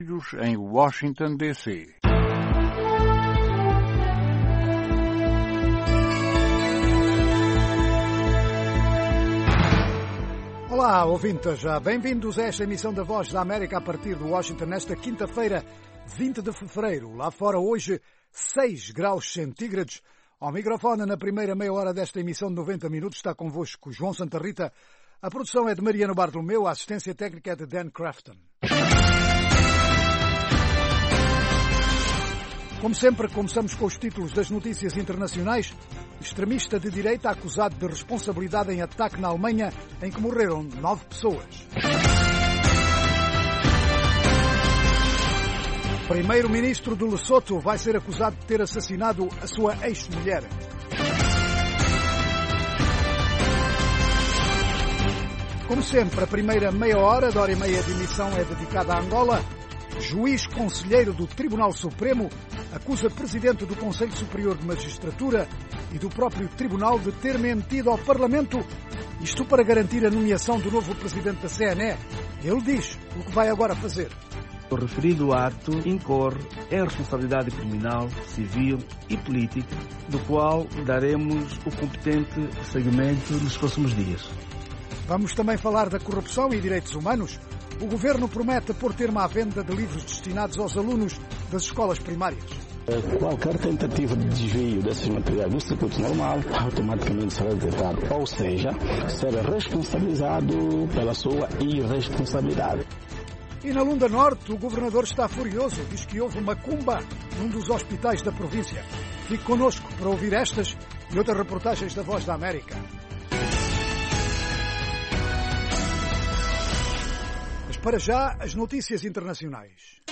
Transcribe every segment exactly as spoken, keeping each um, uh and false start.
em Washington, D C Olá, ouvintes, já bem-vindos a esta emissão da Voz da América a partir de Washington nesta quinta-feira, vinte de fevereiro. Lá fora hoje, seis graus centígrados. Ao microfone, na primeira meia hora desta emissão de noventa minutos, está convosco João Santa Rita. A produção é de Mariano Bartolomeu, a assistência técnica é de Dan Crafton. Como sempre, começamos com os títulos das notícias internacionais. Extremista de direita acusado de responsabilidade em ataque na Alemanha, em que morreram nove pessoas. Primeiro-ministro de Lesoto vai ser acusado de ter assassinado a sua ex-mulher. Como sempre, a primeira meia hora da hora e meia de emissão é dedicada a Angola. Juiz conselheiro do Tribunal Supremo acusa presidente do Conselho Superior de Magistratura e do próprio Tribunal de ter mentido ao Parlamento. Isto para garantir a nomeação do novo presidente da C N E. Ele diz o que vai agora fazer. O referido ato incorre em responsabilidade criminal, civil e política, do qual daremos o competente seguimento nos próximos dias. Vamos também falar da corrupção e direitos humanos. O Governo promete pôr termo à venda de livros destinados aos alunos das escolas primárias. Qualquer tentativa de desvio desses materiais do circuito normal automaticamente será detectado, ou seja, será responsabilizado pela sua irresponsabilidade. E na Lunda Norte, o governador está furioso. Diz que houve uma cumba num dos hospitais da província. Fique connosco para ouvir estas e outras reportagens da Voz da América. Mas para já, as notícias internacionais.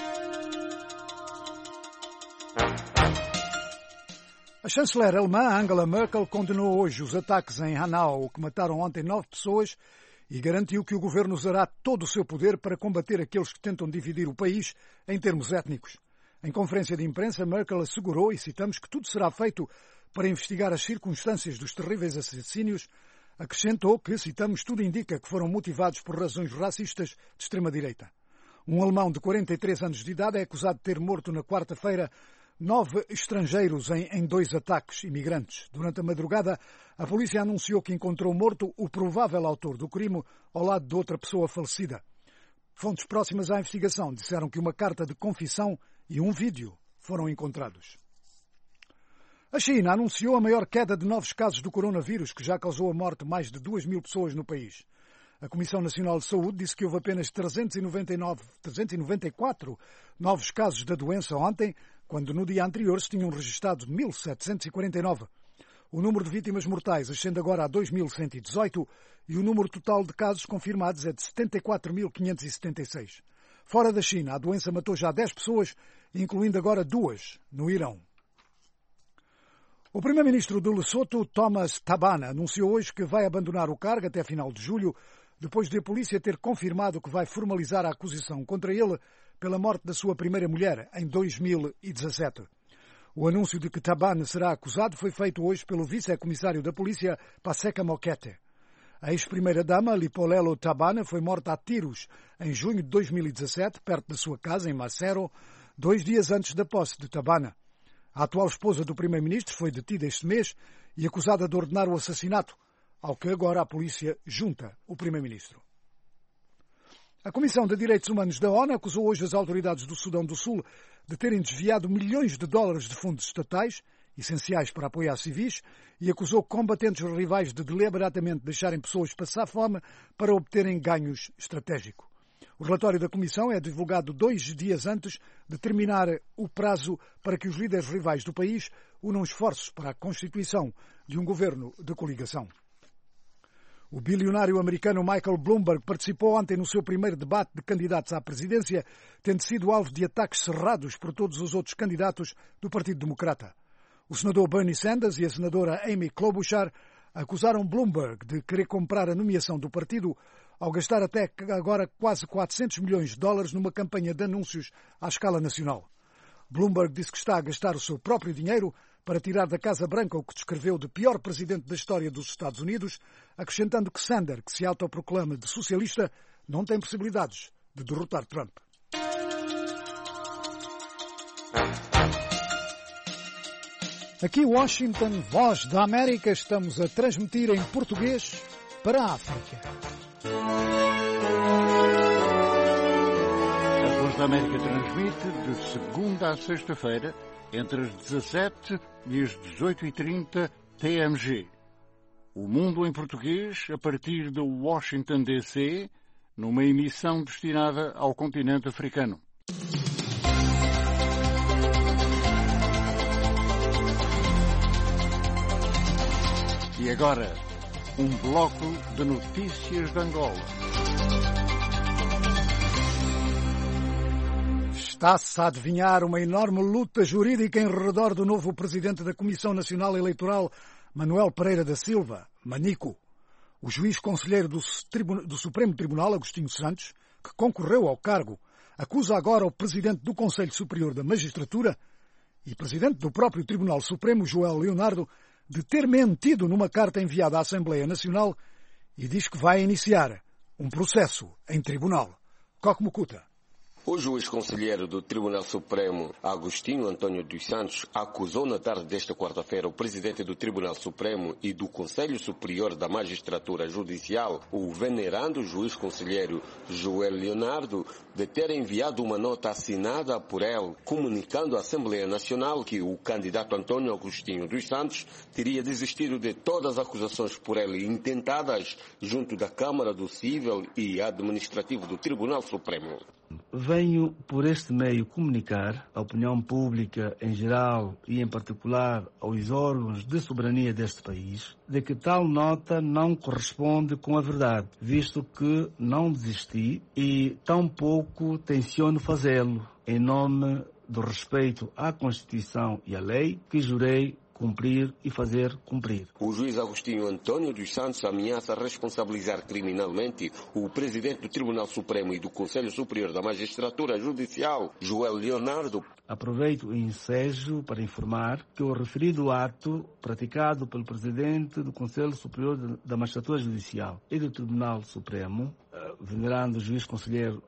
A chanceler alemã Angela Merkel condenou hoje os ataques em Hanau, que mataram ontem nove pessoas, e garantiu que o governo usará todo o seu poder para combater aqueles que tentam dividir o país em termos étnicos. Em conferência de imprensa, Merkel assegurou, e citamos, que tudo será feito para investigar as circunstâncias dos terríveis assassínios. Acrescentou que, citamos, tudo indica que foram motivados por razões racistas de extrema-direita. Um alemão de quarenta e três anos de idade é acusado de ter morto na quarta-feira nove estrangeiros em, em dois ataques imigrantes. Durante a madrugada, a polícia anunciou que encontrou morto o provável autor do crime ao lado de outra pessoa falecida. Fontes próximas à investigação disseram que uma carta de confissão e um vídeo foram encontrados. A China anunciou a maior queda de novos casos do coronavírus, que já causou a morte de mais de duas mil pessoas no país. A Comissão Nacional de Saúde disse que houve apenas trezentos e noventa e nove, trezentos e noventa e quatro novos casos da doença ontem, quando no dia anterior se tinham registrado mil setecentos e quarenta e nove. O número de vítimas mortais ascende agora a dois mil cento e dezoito e o número total de casos confirmados é de setenta e quatro mil quinhentos e setenta e seis. Fora da China, a doença matou já dez pessoas, incluindo agora duas no Irão. O primeiro-ministro de Lesoto, Thomas Thabane, anunciou hoje que vai abandonar o cargo até final de julho, depois de a polícia ter confirmado que vai formalizar a acusação contra ele pela morte da sua primeira mulher, em dois mil e dezassete. O anúncio de que Thabane será acusado foi feito hoje pelo vice-comissário da polícia, Paseka Mokete. A ex-primeira-dama, Lipolelo Thabane, foi morta a tiros em junho de dois mil e dezassete, perto da sua casa, em Maseru, dois dias antes da posse de Thabane. A atual esposa do primeiro-ministro foi detida este mês e acusada de ordenar o assassinato, ao que agora a polícia junta o primeiro-ministro. A Comissão de Direitos Humanos da ONU acusou hoje as autoridades do Sudão do Sul de terem desviado milhões de dólares de fundos estatais, essenciais para apoiar civis, e acusou combatentes rivais de deliberadamente deixarem pessoas passar fome para obterem ganhos estratégicos. O relatório da Comissão é divulgado dois dias antes de terminar o prazo para que os líderes rivais do país unam esforços para a constituição de um governo de coligação. O bilionário americano Michael Bloomberg participou ontem no seu primeiro debate de candidatos à presidência, tendo sido alvo de ataques cerrados por todos os outros candidatos do Partido Democrata. O senador Bernie Sanders e a senadora Amy Klobuchar acusaram Bloomberg de querer comprar a nomeação do partido ao gastar até agora quase quatrocentos milhões de dólares numa campanha de anúncios à escala nacional. Bloomberg disse que está a gastar o seu próprio dinheiro para tirar da Casa Branca o que descreveu de pior presidente da história dos Estados Unidos, acrescentando que Sanders, que se autoproclama de socialista, não tem possibilidades de derrotar Trump. Aqui Washington, Voz da América, estamos a transmitir em português para a África. A Voz da América transmite de segunda a sexta-feira, entre as dezassete e as dezoito e trinta T M G. O Mundo em Português, a partir de Washington, D C, numa emissão destinada ao continente africano. E agora, um bloco de notícias de Angola. Está-se a adivinhar uma enorme luta jurídica em redor do novo presidente da Comissão Nacional Eleitoral, Manuel Pereira da Silva, Manico. O juiz conselheiro do, do Supremo Tribunal, Agostinho Santos, que concorreu ao cargo, acusa agora o presidente do Conselho Superior da Magistratura e presidente do próprio Tribunal Supremo, Joel Leonardo, de ter mentido numa carta enviada à Assembleia Nacional e diz que vai iniciar um processo em tribunal. Coque Mucuta. O juiz conselheiro do Tribunal Supremo, Agostinho Antônio dos Santos, acusou na tarde desta quarta-feira o presidente do Tribunal Supremo e do Conselho Superior da Magistratura Judicial, o venerando juiz conselheiro Joel Leonardo, de ter enviado uma nota assinada por ele, comunicando à Assembleia Nacional que o candidato Antônio Agostinho dos Santos teria desistido de todas as acusações por ele intentadas junto da Câmara do Cível e Administrativo do Tribunal Supremo. Venho por este meio comunicar à opinião pública em geral e em particular aos órgãos de soberania deste país de que tal nota não corresponde com a verdade, visto que não desisti e tampouco tenciono fazê-lo em nome do respeito à Constituição e à lei que jurei cumprir e fazer cumprir. O juiz Agostinho Antônio dos Santos ameaça responsabilizar criminalmente o presidente do Tribunal Supremo e do Conselho Superior da Magistratura Judicial, Joel Leonardo. Aproveito o ensejo para informar que o referido ato praticado pelo presidente do Conselho Superior da Magistratura Judicial e do Tribunal Supremo, venerando o juiz conselheiro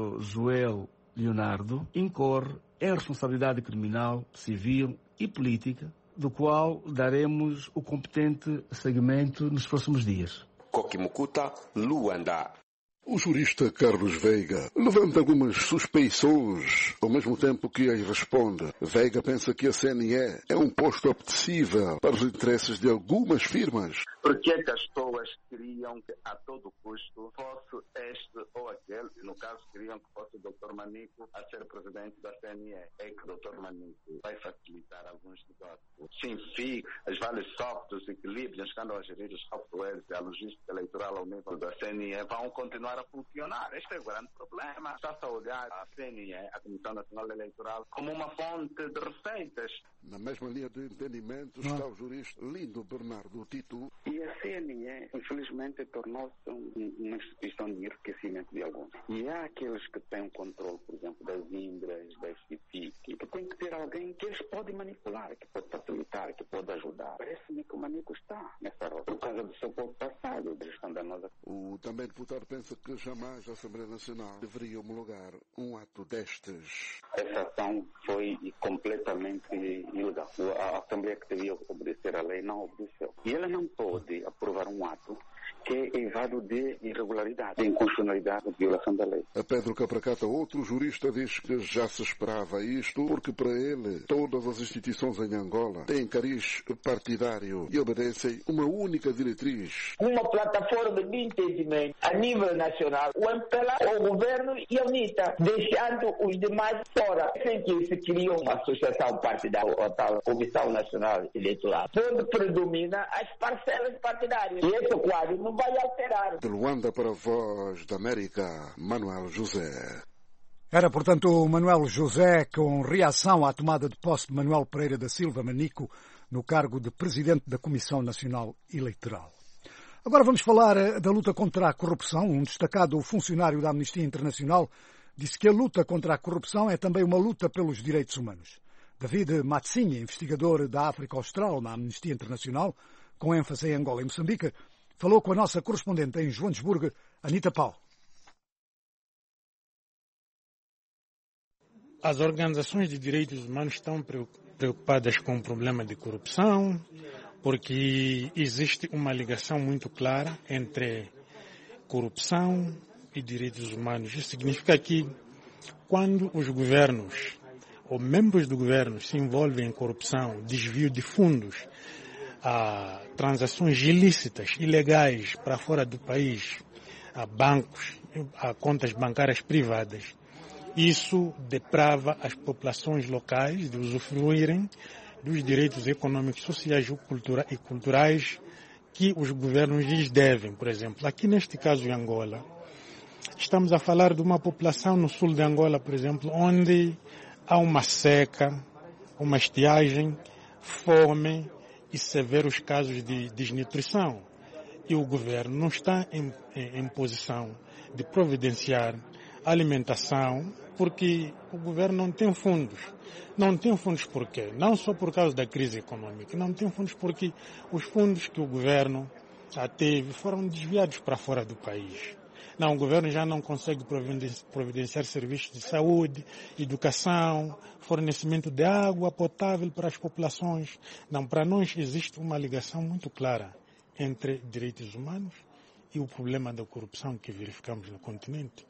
Joel Leonardo, incorre em responsabilidade criminal, civil e política, do qual daremos o competente seguimento nos próximos dias. Coque Mucuta, Luanda. O jurista Carlos Veiga levanta algumas suspeições, ao mesmo tempo que as responde. Veiga pensa que a C N E é um posto apetecível para os interesses de algumas firmas. Por que as pessoas queriam que a todo custo fosse este ou aquele, no caso queriam que fosse o doutor Manico a ser presidente da C N E? É que o doutor Manico vai facilitar alguns negócios. Sim, sim, as várias softwares, os equilíbrios, que andam a gerir os softwares e a logística eleitoral ao nível da C N E vão continuar a funcionar. Este é o grande problema. Está-se a olhar a C N E, a Comissão Nacional Eleitoral, como uma fonte de receitas. Na mesma linha de entendimento está o jurista Lindo Bernardo Tito. E a C N E, infelizmente, tornou-se uma instituição de enriquecimento de alguns. E há aqueles que têm o controle, por exemplo, das Indras, das C I P, que tem que ter alguém que eles podem manipular, que pode facilitar, que pode ajudar. Parece-me que o Manico está nessa rota, por causa do seu povo passado, da gestão danosa. O também deputado pensa que jamais a Assembleia Nacional deveria homologar um ato destes. Essa ação foi completamente ilegal. A Assembleia que devia obedecer à lei não obedeceu. E ela não pode aprovar um ato que é evado de irregularidade, de inconstitucionalidade, de violação da lei. A Pedro Capracata, outro jurista, diz que já se esperava isto, porque para ele todas as instituições em Angola têm cariz partidário e obedecem uma única diretriz. Uma plataforma de entendimento a nível nacional, o M P L A, o governo e a UNITA, deixando os demais fora, sem que se crie uma associação partidária, ou tal Comissão Nacional Eleitoral, onde predomina as parcelas partidárias. E esse quadro não vai alterar. De Luanda para a Voz da América, Manuel José. Era, portanto, o Manuel José com reação à tomada de posse de Manuel Pereira da Silva Manico no cargo de Presidente da Comissão Nacional Eleitoral. Agora vamos falar da luta contra a corrupção. Um destacado funcionário da Amnistia Internacional disse que a luta contra a corrupção é também uma luta pelos direitos humanos. David Matsinha, investigador da África Austral na Amnistia Internacional, com ênfase em Angola e Moçambique, falou com a nossa correspondente em Joanesburgo, Anita Pau. As organizações de direitos humanos estão preocupadas com o problema de corrupção, porque existe uma ligação muito clara entre corrupção e direitos humanos. Isso significa que quando os governos ou membros do governo se envolvem em corrupção, desvio de fundos, a transações ilícitas, ilegais para fora do país, a bancos, a contas bancárias privadas, isso deprava as populações locais de usufruírem dos direitos econômicos, sociais e culturais que os governos lhes devem. Por exemplo, aqui neste caso em Angola, estamos a falar de uma população no sul de Angola, por exemplo, onde há uma seca, uma estiagem, fome e severos casos de desnutrição. E o governo não está em, em, em posição de providenciar alimentação, porque o governo não tem fundos. Não tem fundos por quê? Não só por causa da crise econômica, não tem fundos porque os fundos que o governo já teve foram desviados para fora do país. Não, o governo já não consegue providenciar serviços de saúde, educação, fornecimento de água potável para as populações. Não, para nós existe uma ligação muito clara entre direitos humanos e o problema da corrupção que verificamos no continente.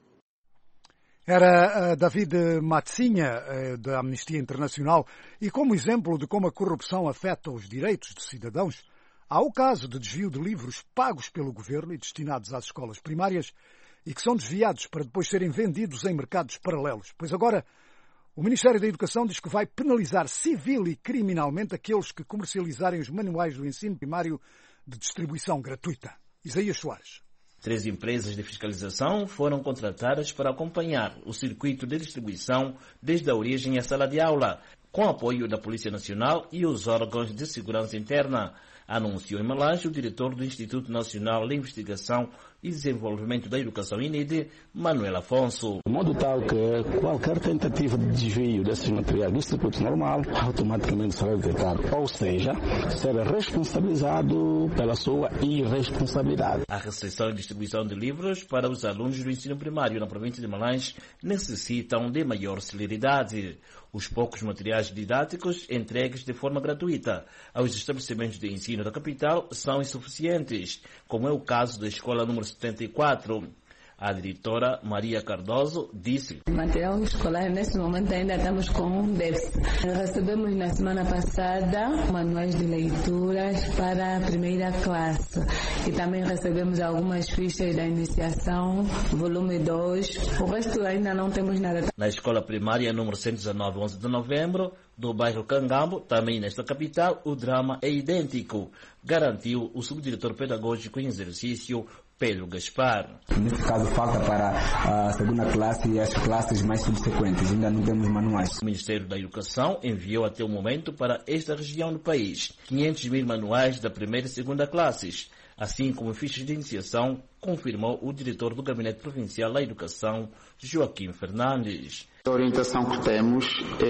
Era uh, David Matsinha, uh, da Amnistia Internacional, e como exemplo de como a corrupção afeta os direitos dos cidadãos, há o caso de desvio de livros pagos pelo governo e destinados às escolas primárias e que são desviados para depois serem vendidos em mercados paralelos. Pois agora, o Ministério da Educação diz que vai penalizar civil e criminalmente aqueles que comercializarem os manuais do ensino primário de distribuição gratuita. Isaías Soares. Três empresas de fiscalização foram contratadas para acompanhar o circuito de distribuição desde a origem à sala de aula, com apoio da Polícia Nacional e os órgãos de segurança interna, anunciou em Malange o diretor do Instituto Nacional de Investigação e Desenvolvimento da Educação I N E D, Manuel Afonso. De modo tal que qualquer tentativa de desvio desses materiais do circuito normal automaticamente será detectado, ou seja, será responsabilizado pela sua irresponsabilidade. A recepção e distribuição de livros para os alunos do ensino primário na província de Malange necessitam de maior celeridade. Os poucos materiais didáticos entregues de forma gratuita aos estabelecimentos de ensino da capital são insuficientes, como é o caso da escola número setenta e quatro. A diretora Maria Cardoso disse: o material escolar, neste momento, ainda estamos com um déficit. Recebemos na semana passada manuais de leituras para a primeira classe e também recebemos algumas fichas da iniciação, volume dois. O resto ainda não temos nada. Na escola primária número cento e dezenove, onze de novembro, do bairro Cangambo, também nesta capital, o drama é idêntico, garantiu o subdiretor pedagógico em exercício, Pedro Gaspar. Nesse caso, falta para a segunda classe e as classes mais subsequentes. Ainda não temos manuais. O Ministério da Educação enviou até o momento para esta região do país quinhentos mil manuais da primeira e segunda classes, assim como fichas de iniciação, confirmou o diretor do Gabinete Provincial da Educação, Joaquim Fernandes. A orientação que temos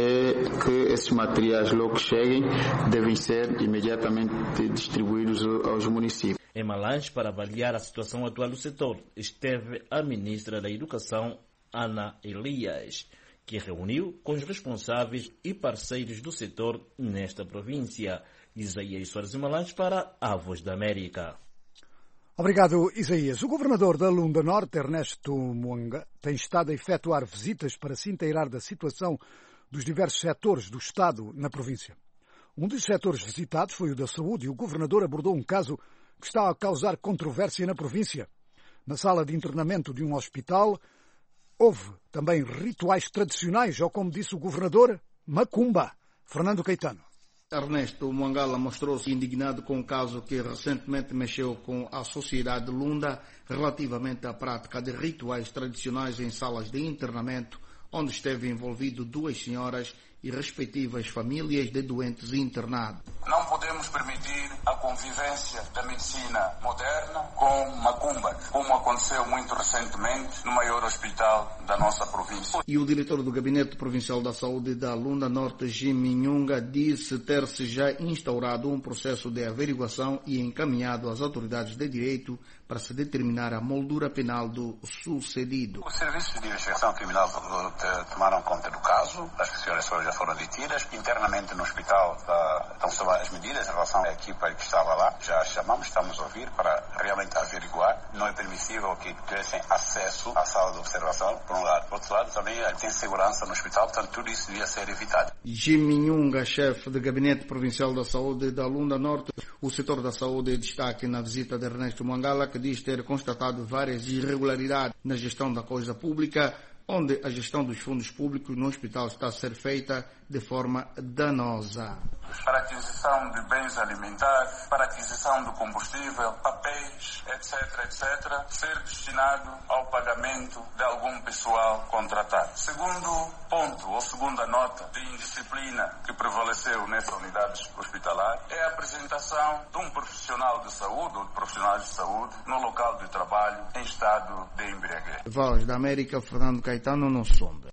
é que esses materiais, logo que cheguem, devem ser imediatamente distribuídos aos municípios. Em Malange, para avaliar a situação atual do setor, esteve a ministra da Educação, Ana Elias, que reuniu com os responsáveis e parceiros do setor nesta província. Isaías Soares de Malange para a Voz da América. Obrigado, Isaías. O governador da Lunda Norte, Ernesto Muanga, tem estado a efetuar visitas para se inteirar da situação dos diversos setores do Estado na província. Um dos setores visitados foi o da saúde e o governador abordou um caso que está a causar controvérsia na província. Na sala de internamento de um hospital, houve também rituais tradicionais, ou como disse o governador, macumba. Fernando Caetano. Ernesto Muangala mostrou-se indignado com o caso que recentemente mexeu com a sociedade de Lunda relativamente à prática de rituais tradicionais em salas de internamento, onde esteve envolvido duas senhoras e respectivas famílias de doentes internados. Não podemos permitir a convivência da medicina moderna com macumba, como aconteceu muito recentemente no maior hospital da nossa província. E o diretor do Gabinete Provincial da Saúde da Lunda Norte, Jimmy Nhunga, disse ter-se já instaurado um processo de averiguação e encaminhado às autoridades de direito para se determinar a moldura penal do sucedido. Os serviços de investigação criminal tomaram conta do caso, as senhoras foram já foram detidas. Internamente no hospital uh, estão-se a tomar as medidas em relação à equipa que estava lá. Já chamamos, estamos a ouvir para realmente averiguar. Não é permissível que tivessem acesso à sala de observação, por um lado. Por outro lado, também tem segurança no hospital, portanto tudo isso devia ser evitado. Jim Minhunga, chefe de Gabinete Provincial da Saúde da Lunda Norte. O setor da saúde destaca na visita de Ernesto Mangala, que diz ter constatado várias irregularidades na gestão da coisa pública, onde a gestão dos fundos públicos no hospital está a ser feita de forma danosa. Para aquisição de bens alimentares, para aquisição de combustível, papéis, etc, etcétera, ser destinado ao pagamento de algum pessoal contratado. Segundo ponto, ou segunda nota de indisciplina que prevaleceu nessa unidade hospitalar, é a apresentação de um profissional de saúde ou de profissionais de saúde no local de trabalho em estado de embriaguez. Voz da América, Fernando Caetano, no Sonda.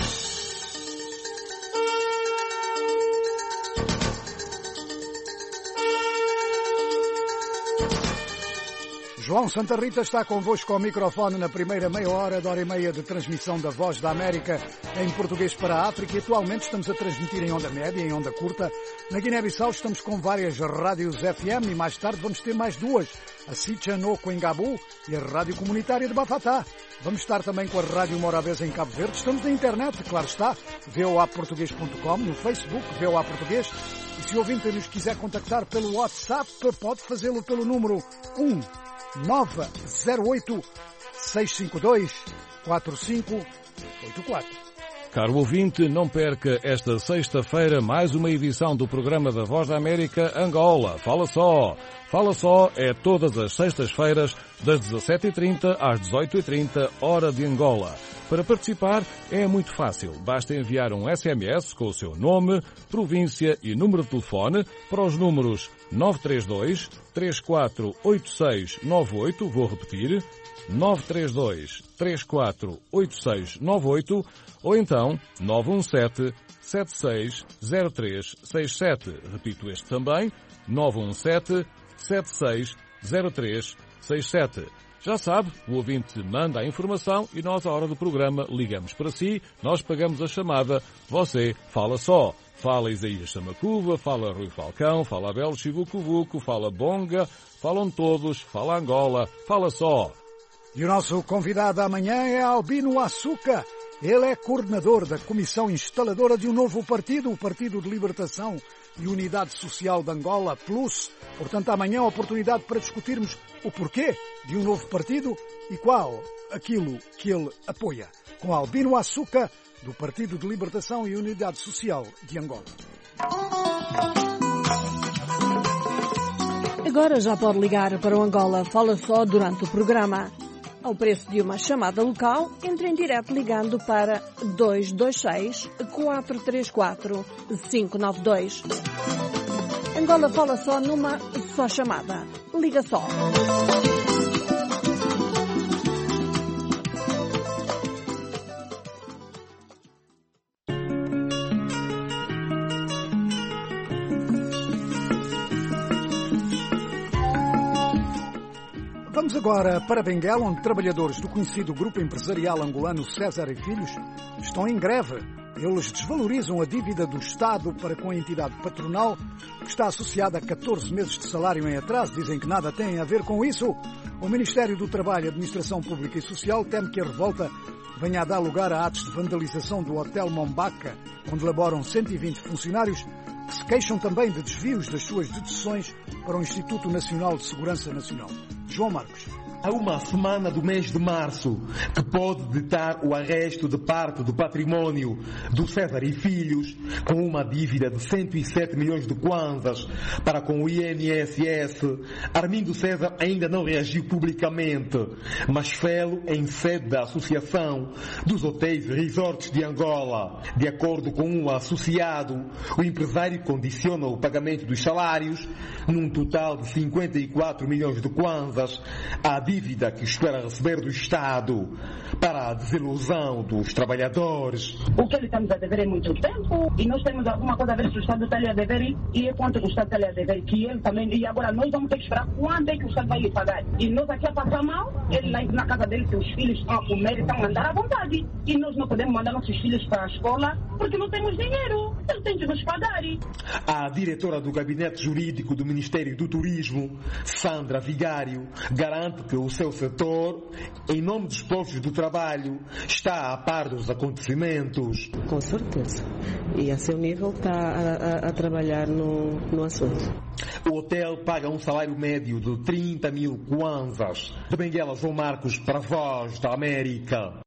João Santa Rita está convosco ao microfone na primeira meia hora da hora e meia de transmissão da Voz da América em português para a África. E atualmente estamos a transmitir em onda média, em onda curta. Na Guiné-Bissau estamos com várias rádios F M e mais tarde vamos ter mais duas. A Sichanoko em Gabu e a Rádio Comunitária de Bafatá. Vamos estar também com a Rádio Morabeza em Cabo Verde. Estamos na internet, claro está, v o a português ponto com, no Facebook, V O A Português. E se o ouvinte nos quiser contactar pelo WhatsApp, pode fazê-lo pelo número um nove zero oito, seis cinco dois, quatro cinco oito quatro. Caro ouvinte, não perca esta sexta-feira mais uma edição do programa da Voz da América Angola. Fala só! Fala só é todas as sextas-feiras das dezassete e trinta às dezoito e trinta, hora de Angola. Para participar é muito fácil. Basta enviar um S M S com o seu nome, província e número de telefone para os números nove três dois, três quatro oito seis nove oito, vou repetir, nove três dois, três quatro oito seis nove oito, ou então nove um sete, sete seis zero três seis sete. Repito este também, nove um sete, sete seis zero três seis sete. Já sabe, o ouvinte manda a informação e nós, à hora do programa, ligamos para si, nós pagamos a chamada, você fala só. Fala Isaías Samacuva, fala Rui Falcão, fala Abel Chivucovuco, fala Bonga, falam todos, fala Angola, fala só. E o nosso convidado amanhã é Albino Açúcar. Ele é coordenador da Comissão Instaladora de um novo partido, o Partido de Libertação e Unidade Social de Angola, Plus. Portanto, amanhã a oportunidade para discutirmos o porquê de um novo partido e qual aquilo que ele apoia. Com Albino Açúcar, do Partido de Libertação e Unidade Social de Angola. Agora já pode ligar para o Angola Fala Só durante o programa. Ao preço de uma chamada local, entre em direto ligando para dois dois seis, quatro três quatro, cinco nove dois. Angola Fala Só numa só chamada. Liga só. Vamos agora para Benguela, onde trabalhadores do conhecido grupo empresarial angolano César e Filhos estão em greve. Eles desvalorizam a dívida do Estado para com a entidade patronal, que está associada a catorze meses de salário em atraso. Dizem que nada tem a ver com isso. O Ministério do Trabalho, Administração Pública e Social teme que a revolta venha a dar lugar a atos de vandalização do Hotel Mombaca, onde laboram cento e vinte funcionários, que se queixam também de desvios das suas deduções para o Instituto Nacional de Segurança Nacional. João Marcos. Há uma semana do mês de março que pode ditar o arresto de parte do património do César e Filhos, com uma dívida de cento e sete milhões de kwanzas para com o I N S S. Armindo César ainda não reagiu publicamente, mas fê-lo em sede da Associação dos Hotéis e Resorts de Angola. De acordo com um associado, o empresário condiciona o pagamento dos salários, num total de cinquenta e quatro milhões de kwanzas, à dívida dívida que espera receber do Estado, para a desilusão dos trabalhadores. O que ele estamos a dever é muito tempo e nós temos alguma coisa a ver se o Estado está ali a dever e é quanto o Estado está ali a dever, que ele também, e agora nós vamos ter que esperar quando é que o Estado vai lhe pagar. E nós aqui a passar mal, ele lá na casa dele, seus filhos estão a comer, estão a andar à vontade. E nós não podemos mandar nossos filhos para a escola porque não temos dinheiro. Ele tem que nos pagar. A diretora do Gabinete Jurídico do Ministério do Turismo, Sandra Vigário, garante que o seu setor, em nome dos postos de trabalho, está a par dos acontecimentos. Com certeza. E a seu nível está a, a, a trabalhar no, no assunto. O hotel paga um salário médio de trinta mil kwanzas. De Benguela, João Marcos, para a Voz da América.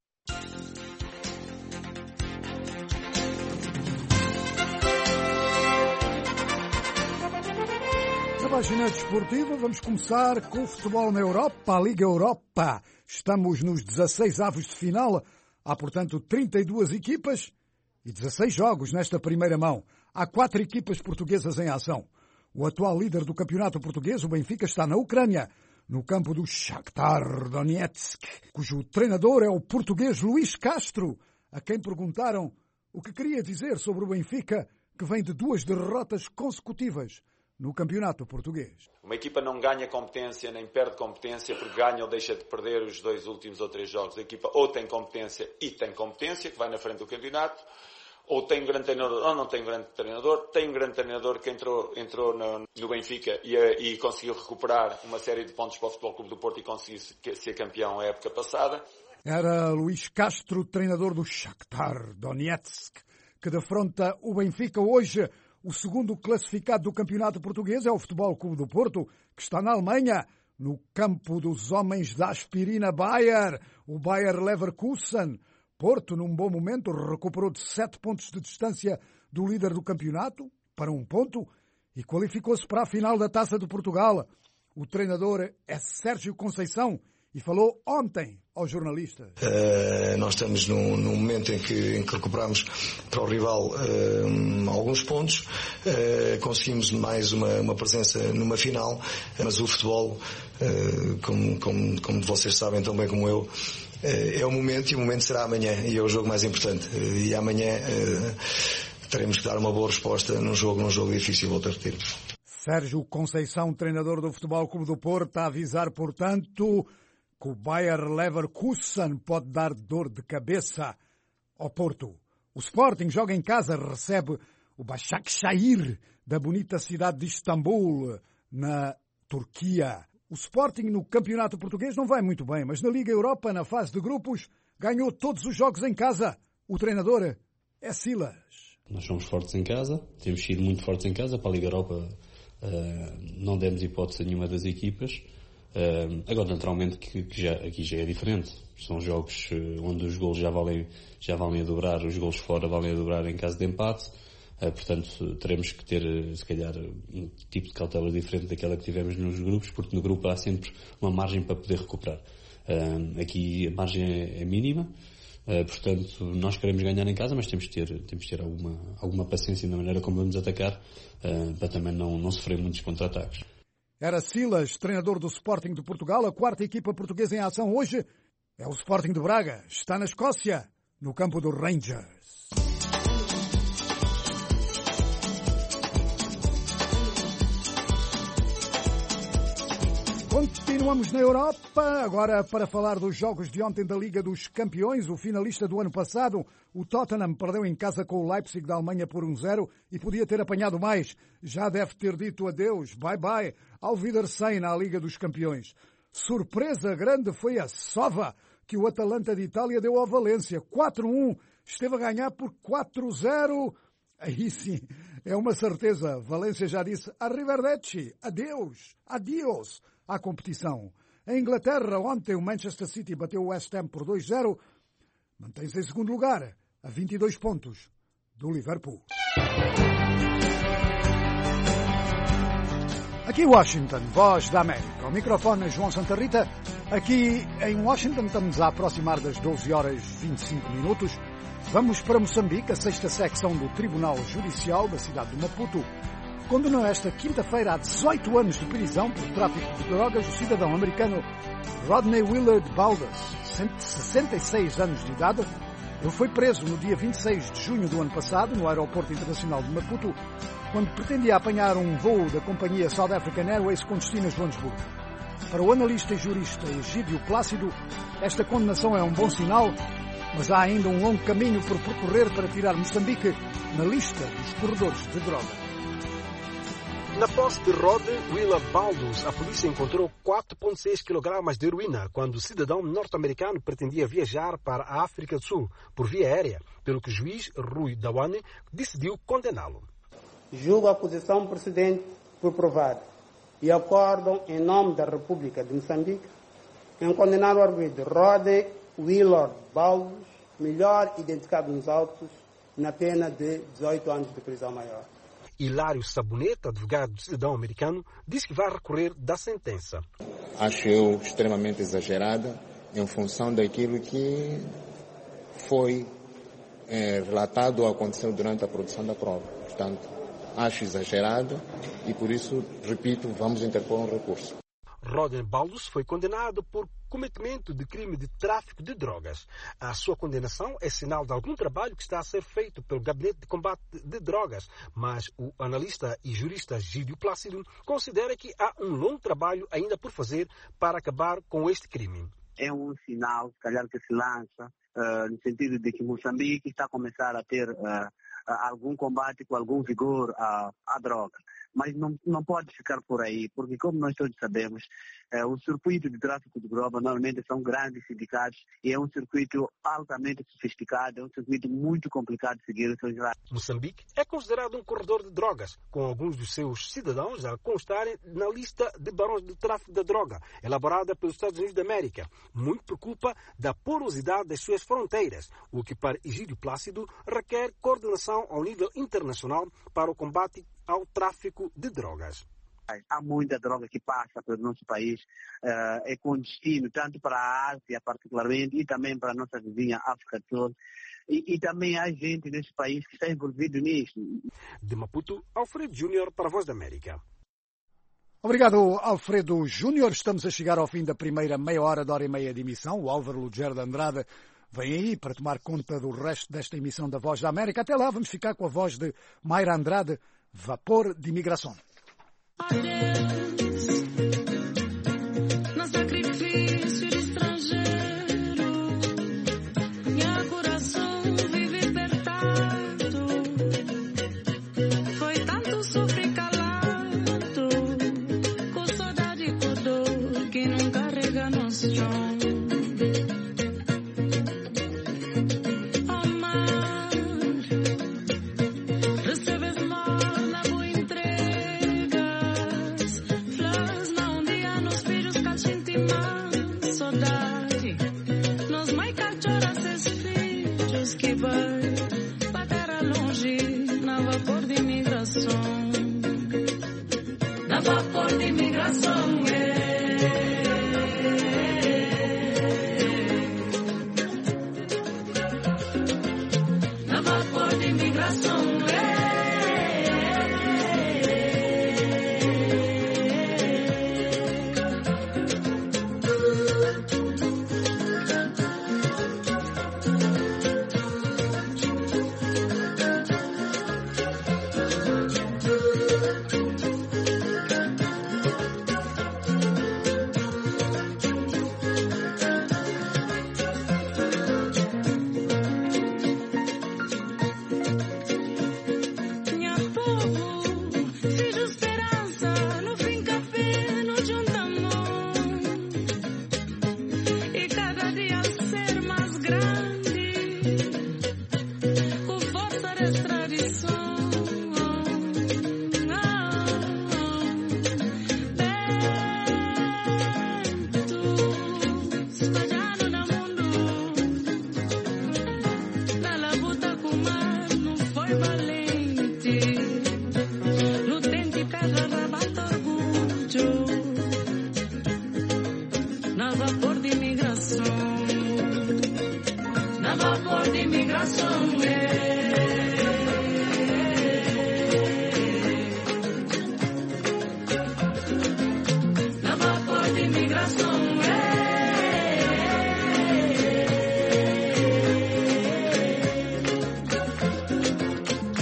Na página desportiva vamos começar com o futebol na Europa, a Liga Europa. Estamos nos dezasseis avos de final. Há, portanto, trinta e duas equipas e dezasseis jogos nesta primeira mão. Há quatro equipas portuguesas em ação. O atual líder do campeonato português, o Benfica, está na Ucrânia, no campo do Shakhtar Donetsk, cujo treinador é o português Luís Castro, a quem perguntaram o que queria dizer sobre o Benfica, que vem de duas derrotas consecutivas no campeonato português. Uma equipa não ganha competência nem perde competência porque ganha ou deixa de perder os dois últimos ou três jogos. A equipa ou tem competência e tem competência, que vai na frente do campeonato, ou tem um grande treinador ou não tem um grande treinador. Tem um grande treinador que entrou, entrou no, no Benfica e, e conseguiu recuperar uma série de pontos para o Futebol Clube do Porto e conseguiu ser campeão a época passada. Era Luís Castro, treinador do Shakhtar Donetsk, que defronta o Benfica hoje. O segundo classificado do campeonato português é o Futebol Clube do Porto, que está na Alemanha, no campo dos homens da aspirina Bayer, o Bayer Leverkusen. Porto, num bom momento, recuperou de sete pontos de distância do líder do campeonato para um ponto e qualificou-se para a final da Taça de Portugal. O treinador é Sérgio Conceição e falou ontem aos jornalistas. Uh, nós estamos num, num momento em que, em que recuperamos para o rival uh, alguns pontos, uh, conseguimos mais uma, uma presença numa final, mas o futebol, uh, como, como, como vocês sabem tão bem como eu, uh, é o momento e o momento será amanhã e é o jogo mais importante. Uh, e amanhã uh, teremos que dar uma boa resposta num jogo, num jogo difícil, volto a repetir. Sérgio Conceição, treinador do Futebol Clube do Porto, a avisar, portanto, que o Bayer Leverkusen pode dar dor de cabeça ao Porto. O Sporting joga em casa, recebe o Başakşehir da bonita cidade de Istambul, na Turquia. O Sporting no campeonato português não vai muito bem, mas na Liga Europa, na fase de grupos, ganhou todos os jogos em casa. O treinador é Silas. Nós somos fortes em casa, temos sido muito fortes em casa. Para a Liga Europa uh, não demos hipótese a nenhuma das equipas. Uh, agora, naturalmente, que, que já, aqui já é diferente. São jogos uh, onde os golos já valem, já valem a dobrar, os golos fora valem a dobrar em caso de empate. Uh, portanto, teremos que ter, uh, se calhar, um tipo de cautela diferente daquela que tivemos nos grupos, porque no grupo há sempre uma margem para poder recuperar. Uh, aqui a margem é, é mínima. Uh, portanto, nós queremos ganhar em casa, mas temos que ter, temos que ter alguma, alguma paciência na maneira como vamos atacar, uh, para também não, não sofrer muitos contra-ataques. Era Silas, treinador do Sporting de Portugal. A quarta equipa portuguesa em ação hoje é o Sporting de Braga. Está na Escócia, no campo do Rangers. Continuamos na Europa, agora para falar dos jogos de ontem da Liga dos Campeões. O finalista do ano passado, o Tottenham, perdeu em casa com o Leipzig da Alemanha por um zero e podia ter apanhado mais. Já deve ter dito adeus, bye-bye, ao Wiedersehen à Liga dos Campeões. Surpresa grande foi a sova que o Atalanta de Itália deu ao Valência. quatro a um, esteve a ganhar por quatro a zero. Aí sim, é uma certeza. Valência já disse arrivederci, adeus, adiós à competição. Em Inglaterra, ontem o Manchester City bateu o West Ham por dois a zero. Mantém-se em segundo lugar, a vinte e dois pontos do Liverpool. Aqui Washington, Voz da América. O microfone é João Santa Rita. Aqui em Washington estamos a aproximar das doze horas e vinte e cinco minutos. Vamos para Moçambique, a sexta secção do Tribunal Judicial da cidade de Maputo condenou esta quinta-feira a dezoito anos de prisão por tráfico de drogas o cidadão americano Rodney Willard Baldus, sessenta e seis anos de idade. Ele foi preso no dia vinte e seis de junho do ano passado, no aeroporto internacional de Maputo, quando pretendia apanhar um voo da companhia South African Airways com destino a Joanesburgo. Para o analista e jurista Egídio Plácido, esta condenação é um bom sinal, mas há ainda um longo caminho por percorrer para tirar Moçambique na lista dos corredores de droga. Na posse de Rodney Willard Baldus, a polícia encontrou quatro vírgula seis quilogramas de heroína quando o cidadão norte-americano pretendia viajar para a África do Sul por via aérea, pelo que o juiz Rui Dawane decidiu condená-lo. Julgo a acusação procedente por provada e acordam em nome da República de Moçambique em condenar o arguido Rodney Willard Baldus, melhor identificado nos autos, na pena de dezoito anos de prisão maior. Hilário Saboneta, advogado do cidadão americano, diz que vai recorrer da sentença. Acho eu extremamente exagerada em função daquilo que foi é, relatado ou aconteceu durante a produção da prova. Portanto, acho exagerado e por isso, repito, vamos interpor um recurso. Rodney Baldus foi condenado por cometimento de crime de tráfico de drogas. A sua condenação é sinal de algum trabalho que está a ser feito pelo Gabinete de Combate de Drogas, mas o analista e jurista Gídio Plácido considera que há um longo trabalho ainda por fazer para acabar com este crime. É um sinal, se calhar, que se lança uh, no sentido de que Moçambique está a começar a ter uh, algum combate com algum vigor à, à droga. Mas não, não pode ficar por aí, porque como nós todos sabemos, é, o circuito de tráfico de droga normalmente são grandes sindicatos e é um circuito altamente sofisticado, é um circuito muito complicado de seguir. Moçambique é considerado um corredor de drogas, com alguns dos seus cidadãos a constarem na lista de barões de tráfico de droga, elaborada pelos Estados Unidos da América, muito por culpa da porosidade das suas fronteiras, o que para Egídio Plácido requer coordenação ao nível internacional para o combate ao tráfico de drogas. Há muita droga que passa pelo nosso país, uh, é com destino tanto para a Ásia particularmente e também para a nossa vizinha África do Sul. E, e também há gente nesse país que está envolvido nisso. De Maputo, Alfredo Júnior para a Voz da América. Obrigado, Alfredo Júnior. Estamos a chegar ao fim da primeira meia hora, de hora e meia de emissão. O Álvaro Lugero de Andrade vem aí para tomar conta do resto desta emissão da Voz da América. Até lá vamos ficar com a voz de Mayra Andrade, Vapor de Imigração. No sacrifício de estrangeiro, meu coração vive apertado. Foi tanto sofrer calado, com saudade e com dor que não carrega no chão. Na vapor de imigração, é. Na vapor de imigração, é. Na vapor de imigração, é.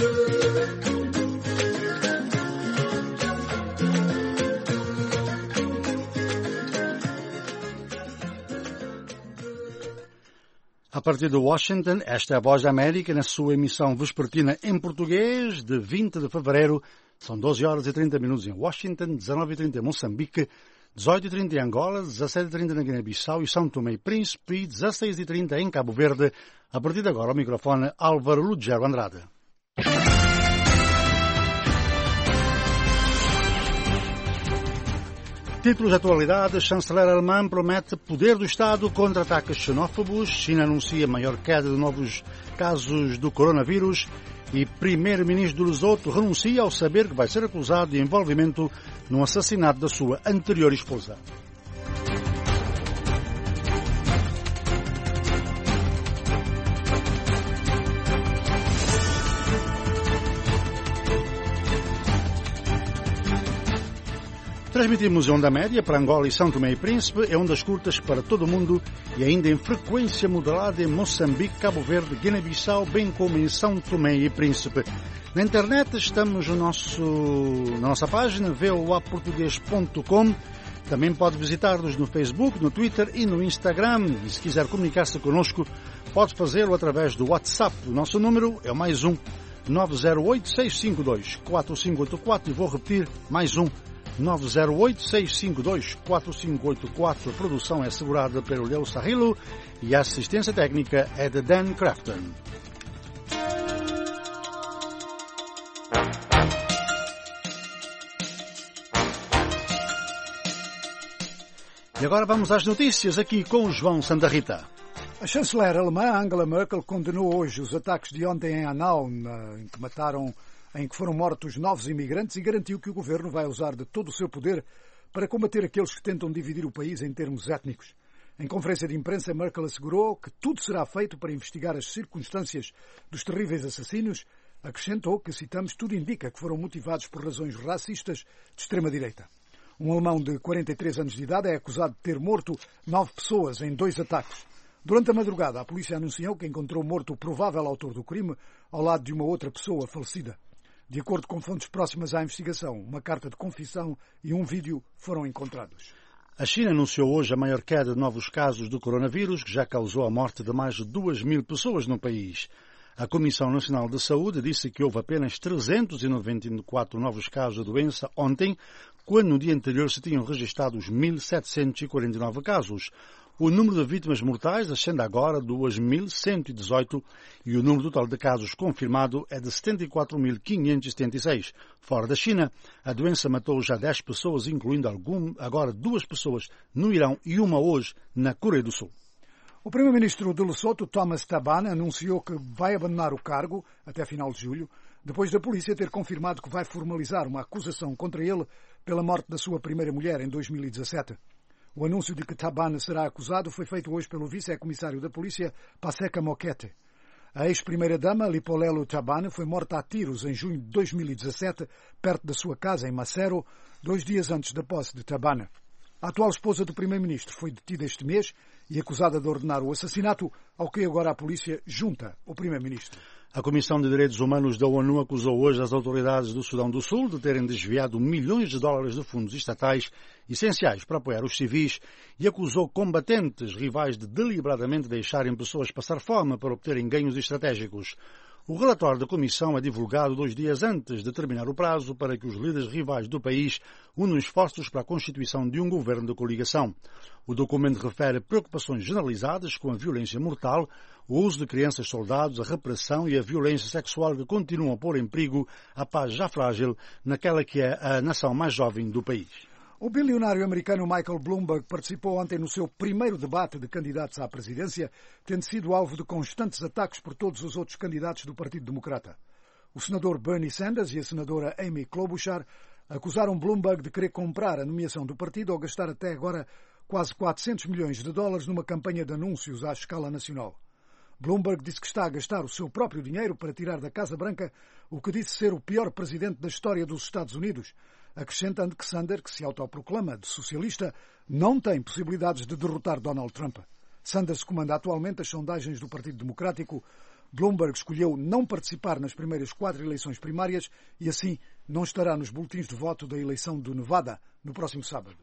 A partir de Washington, esta é a Voz da América na sua emissão vespertina em português de vinte de fevereiro. São doze horas e trinta minutos em Washington, dezenove e trinta em Moçambique, dezoito e trinta em Angola, dezassete e trinta na Guiné-Bissau e São Tomé e Príncipe e dezasseis e trinta em Cabo Verde. A partir de agora, o microfone Álvaro Lugero Andrade. Títulos de atualidade. Chanceler alemã promete poder do Estado contra ataques xenófobos. China anuncia maior queda de novos casos do coronavírus. E primeiro-ministro do Lesoto renuncia ao saber que vai ser acusado de envolvimento no assassinato da sua anterior esposa. Transmitimos em onda média para Angola e São Tomé e Príncipe, em ondas curtas para todo o mundo e ainda em frequência modulada em Moçambique, Cabo Verde, Guiné-Bissau, bem como em São Tomé e Príncipe. Na internet estamos no nosso, na nossa página v o a português ponto com. Também pode visitar-nos no Facebook, no Twitter e no Instagram. E se quiser comunicar-se connosco, pode fazê-lo através do WhatsApp. O nosso número é o mais um nove zero oito, seis cinco dois, quatro cinco oito quatro e vou repetir, mais um nove zero oito, seis cinco dois, quatro cinco oito quatro. A produção é assegurada pelo Leo Sarrilo e a assistência técnica é de Dan Crafton. E agora vamos às notícias aqui com o João Santa Rita. A chanceler alemã Angela Merkel condenou hoje os ataques de ontem em Hanau, em que mataram em que foram mortos novos imigrantes e garantiu que o governo vai usar de todo o seu poder para combater aqueles que tentam dividir o país em termos étnicos. Em conferência de imprensa, Merkel assegurou que tudo será feito para investigar as circunstâncias dos terríveis assassinos. Acrescentou que, citamos, tudo indica que foram motivados por razões racistas de extrema-direita. Um alemão de quarenta e três anos de idade é acusado de ter morto nove pessoas em dois ataques. Durante a madrugada, a polícia anunciou que encontrou morto o provável autor do crime ao lado de uma outra pessoa falecida. De acordo com fontes próximas à investigação, uma carta de confissão e um vídeo foram encontrados. A China anunciou hoje a maior queda de novos casos do coronavírus, que já causou a morte de mais de duas mil pessoas no país. A Comissão Nacional de Saúde disse que houve apenas trezentos e noventa e quatro novos casos da doença ontem, quando no dia anterior se tinham registrado os mil setecentos e quarenta e nove casos. O número de vítimas mortais ascende agora a duas mil cento e dezoito e o número total de casos confirmado é de setenta e quatro mil quinhentos e setenta e seis. Fora da China, a doença matou já dez pessoas, incluindo algum, agora duas pessoas no Irão e uma hoje na Coreia do Sul. O primeiro-ministro de Lesoto, Thomas Thabane, anunciou que vai abandonar o cargo até final de julho, depois da polícia ter confirmado que vai formalizar uma acusação contra ele pela morte da sua primeira mulher em dois mil e dezassete. O anúncio de que Thabane será acusado foi feito hoje pelo vice-comissário da polícia, Paseka Mokete. A ex-primeira-dama, Lipolelo Thabane, foi morta a tiros em junho de dois mil e dezassete, perto da sua casa em Maseru, dois dias antes da posse de Thabane. A atual esposa do primeiro-ministro foi detida este mês e acusada de ordenar o assassinato, ao que agora a polícia junta o primeiro-ministro. A Comissão de Direitos Humanos da ONU acusou hoje as autoridades do Sudão do Sul de terem desviado milhões de dólares de fundos estatais essenciais para apoiar os civis e acusou combatentes rivais de deliberadamente deixarem pessoas passar fome para obterem ganhos estratégicos. O relatório da Comissão é divulgado dois dias antes de terminar o prazo para que os líderes rivais do país unam esforços para a constituição de um governo de coligação. O documento refere preocupações generalizadas com a violência mortal, o uso de crianças soldados, a repressão e a violência sexual que continuam a pôr em perigo a paz já frágil naquela que é a nação mais jovem do país. O bilionário americano Michael Bloomberg participou ontem no seu primeiro debate de candidatos à presidência, tendo sido alvo de constantes ataques por todos os outros candidatos do Partido Democrata. O senador Bernie Sanders e a senadora Amy Klobuchar acusaram Bloomberg de querer comprar a nomeação do partido ao gastar até agora quase quatrocentos milhões de dólares numa campanha de anúncios à escala nacional. Bloomberg disse que está a gastar o seu próprio dinheiro para tirar da Casa Branca o que disse ser o pior presidente da história dos Estados Unidos, acrescentando que Sanders, que se autoproclama de socialista, não tem possibilidades de derrotar Donald Trump. Sanders comanda atualmente as sondagens do Partido Democrático. Bloomberg escolheu não participar nas primeiras quatro eleições primárias e assim não estará nos boletins de voto da eleição do Nevada no próximo sábado.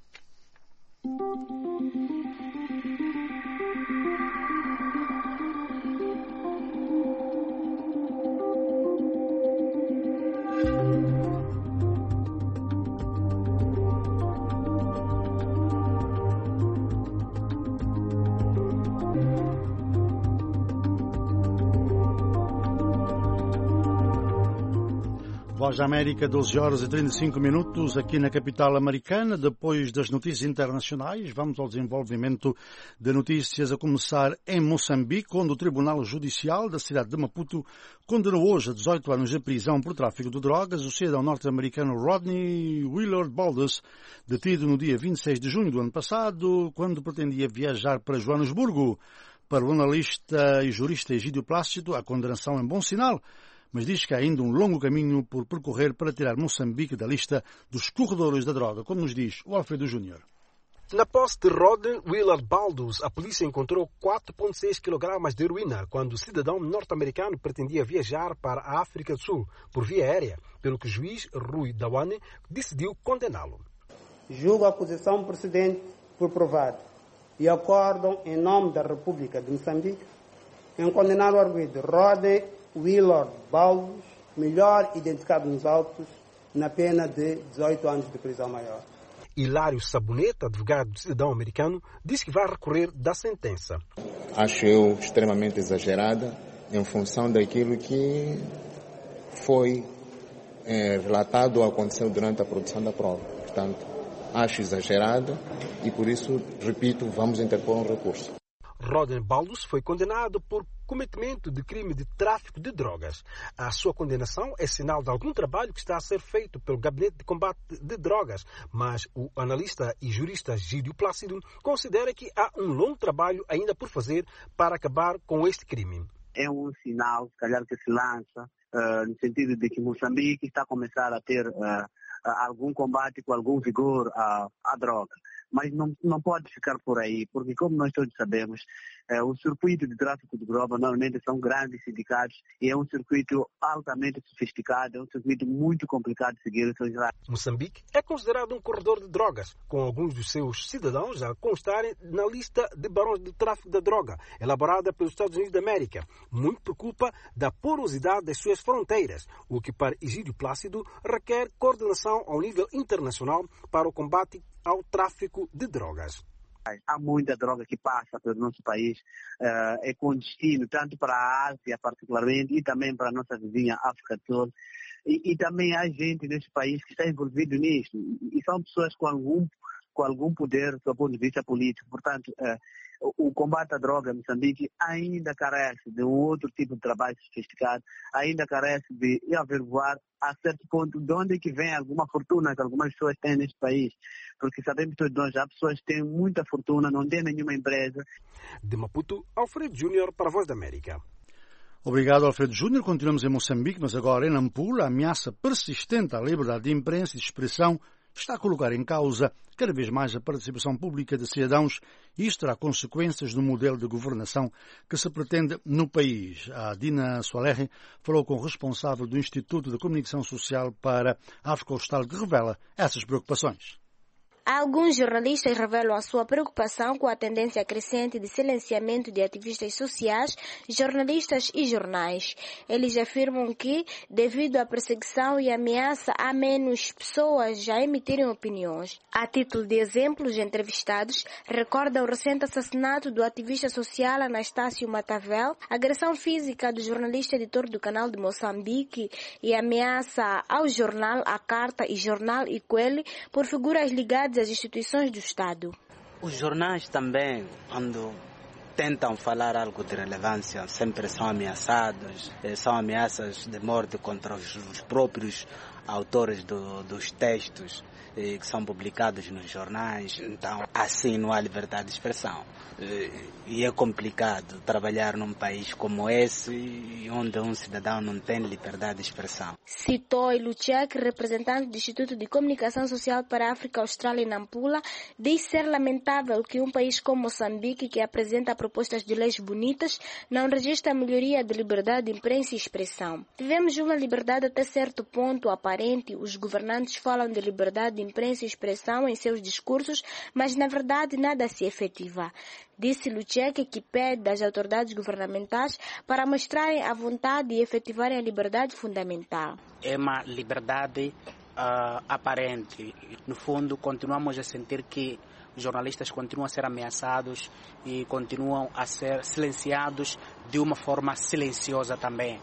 Voz da América, doze horas e trinta e cinco minutos, aqui na capital americana. Depois das notícias internacionais, vamos ao desenvolvimento de notícias, a começar em Moçambique, onde o Tribunal Judicial da cidade de Maputo condenou hoje a dezoito anos de prisão por tráfico de drogas o cidadão norte-americano Rodney Willard Baldus, detido no dia vinte e seis de junho do ano passado, quando pretendia viajar para Joanesburgo. Para o analista e jurista Egídio Plácido, a condenação é um bom sinal, mas diz que há ainda um longo caminho por percorrer para tirar Moçambique da lista dos corredores da droga, como nos diz o Alfredo Júnior. Na posse de Rodney Willard Baldus, a polícia encontrou quatro vírgula seis quilogramas de heroína quando o cidadão norte-americano pretendia viajar para a África do Sul por via aérea, pelo que o juiz Rui Dawane decidiu condená-lo. Julgo a posição precedente por provada e acordam em nome da República de Moçambique em condenar o arguido Rodney Willard Baldus, melhor identificado nos autos, na pena de dezoito anos de prisão maior. Hilário Saboneta, advogado do cidadão americano, diz que vai recorrer da sentença. Acho eu extremamente exagerada em função daquilo que foi é, relatado ou aconteceu durante a produção da prova. Portanto, acho exagerada e por isso, repito, vamos interpor um recurso. Rodney Baldus foi condenado por cometimento de crime de tráfico de drogas. A sua condenação é sinal de algum trabalho que está a ser feito pelo Gabinete de Combate de Drogas, mas o analista e jurista Egídio Plácido considera que há um longo trabalho ainda por fazer para acabar com este crime. É um sinal, se calhar, que se lança uh, no sentido de que Moçambique está a começar a ter uh, algum combate com algum vigor à, à droga. Mas não, não pode ficar por aí, porque como nós todos sabemos, é, o circuito de tráfico de droga normalmente são grandes sindicatos e é um circuito altamente sofisticado, é um circuito muito complicado de seguir. Moçambique é considerado um corredor de drogas, com alguns dos seus cidadãos a constarem na lista de barões de tráfico de droga, elaborada pelos Estados Unidos da América, muito por culpa da porosidade das suas fronteiras, o que para Egídio Plácido requer coordenação ao nível internacional para o combate ao tráfico de drogas. Há muita droga que passa pelo nosso país, uh, é com destino tanto para a Ásia particularmente e também para a nossa vizinha África do Sul. E, e também há gente nesse país que está envolvido nisso. E são pessoas com algum, com algum poder do ponto de vista político. Portanto, uh, o combate à droga em Moçambique ainda carece de um outro tipo de trabalho sofisticado, ainda carece de averiguar a certo ponto de onde é que vem alguma fortuna que algumas pessoas têm neste país. Porque sabemos todos nós, há pessoas que têm muita fortuna, não têm nenhuma empresa. De Maputo, Alfredo Júnior para a Voz da América. Obrigado, Alfredo Júnior. Continuamos em Moçambique, mas agora em Nampula, a ameaça persistente à liberdade de imprensa e de expressão está a colocar em causa cada vez mais a participação pública de cidadãos e isto terá consequências no modelo de governação que se pretende no país. A Dina Soalerre falou com o responsável do Instituto de Comunicação Social para a África Austral que revela essas preocupações. Alguns jornalistas revelam a sua preocupação com a tendência crescente de silenciamento de ativistas sociais, jornalistas e jornais. Eles afirmam que, devido à perseguição e ameaça, há menos pessoas a emitirem opiniões. A título de exemplo, os entrevistados recordam o recente assassinato do ativista social Anastácio Matavel, agressão física do jornalista editor do Canal de Moçambique e ameaça ao jornal A Carta e jornal Ikweli por figuras ligadas às instituições do Estado. Os jornais também, quando tentam falar algo de relevância, sempre são ameaçados, são ameaças de morte contra os próprios autores do, dos textos eh, que são publicados nos jornais. Então, assim não há liberdade de expressão. E é complicado trabalhar num país como esse, onde um cidadão não tem liberdade de expressão. Citou Luchek, representante do Instituto de Comunicação Social para a África Austral em Nampula, diz ser lamentável que um país como Moçambique, que apresenta propostas de leis bonitas, não registra a melhoria de liberdade de imprensa e expressão. Tivemos uma liberdade até certo ponto aparente. Os governantes falam de liberdade de imprensa e expressão em seus discursos, mas na verdade nada se efetiva. Disse Luchek, que pede das autoridades governamentais para mostrarem a vontade e efetivarem a liberdade fundamental. É uma liberdade uh, aparente. No fundo, continuamos a sentir que os jornalistas continuam a ser ameaçados e continuam a ser silenciados de uma forma silenciosa também.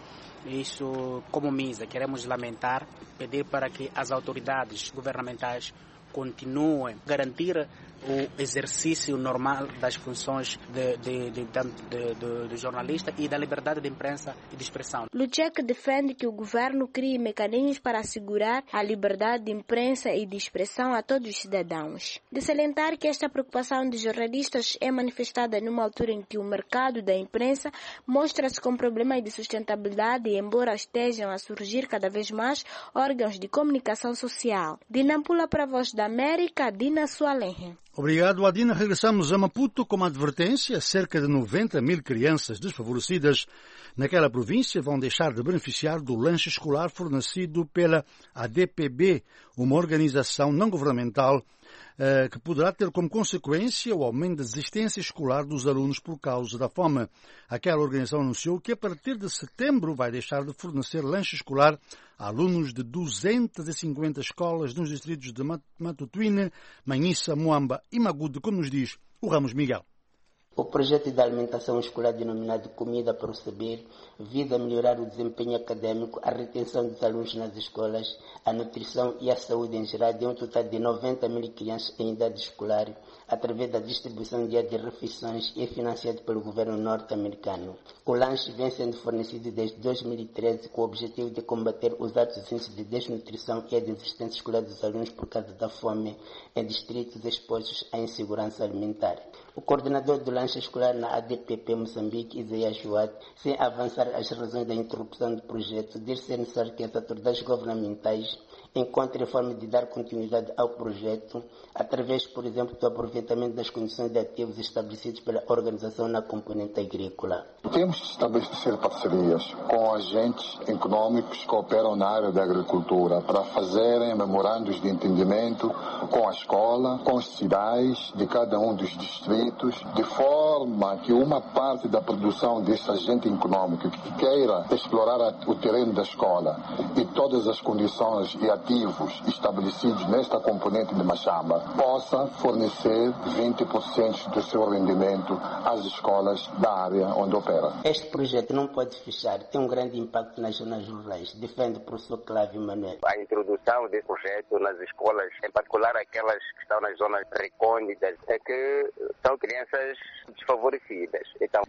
Isso, como MISA, queremos lamentar, pedir para que as autoridades governamentais continuem a garantir o exercício normal das funções de, de, de, de, de, de jornalista e da liberdade de imprensa e de expressão. Luchek defende que o governo crie mecanismos para assegurar a liberdade de imprensa e de expressão a todos os cidadãos. De salientar que esta preocupação dos jornalistas é manifestada numa altura em que o mercado da imprensa mostra-se com problemas de sustentabilidade, embora estejam a surgir cada vez mais órgãos de comunicação social. De Nampula para a Voz da América, Dina Sualenhe. Obrigado, Adina. Regressamos a Maputo com uma advertência. Cerca de noventa mil crianças desfavorecidas naquela província vão deixar de beneficiar do lanche escolar fornecido pela A D P B, uma organização não governamental eh, que poderá ter como consequência o aumento da desistência escolar dos alunos por causa da fome. Aquela organização anunciou que a partir de setembro vai deixar de fornecer lanche escolar a alunos de duzentas e cinquenta escolas nos distritos de Matutuine, Manhissa, Moamba e Magude, como nos diz o Ramos Miguel. O projeto de alimentação escolar denominado Comida para o Saber visa melhorar o desempenho acadêmico, a retenção dos alunos nas escolas, a nutrição e a saúde em geral de um total de noventa mil crianças em idade escolar, através da distribuição diária de refeições e financiado pelo governo norte-americano. O lanche vem sendo fornecido desde dois mil e treze com o objetivo de combater os altos índices de desnutrição e a desistência escolar dos alunos por causa da fome em distritos expostos à insegurança alimentar. O coordenador do lanche escolar na A D P P Moçambique, Isaías Joat, sem avançar as razões da interrupção do projeto, diz ser necessário que as autoridades governamentais encontrem forma de dar continuidade ao projeto, através, por exemplo, do aproveitamento das condições de ativos estabelecidos pela organização na componente agrícola. Temos de estabelecer parcerias com agentes econômicos que operam na área da agricultura para fazerem memorandos de entendimento com a escola, com os cidades de cada um dos distritos, de forma que uma parte da produção desse agente econômico que queira explorar o terreno da escola e todas as condições e ativos estabelecidos nesta componente de Machamba possa fornecer vinte por cento do seu rendimento às escolas da área onde opera. Este projeto não pode fechar, tem um grande impacto nas zonas rurais, defende o professor Clávio Manuel. A introdução desse projeto nas escolas, em particular aquelas que estão nas zonas recônditas, é que são crianças desfavorecidas. Então,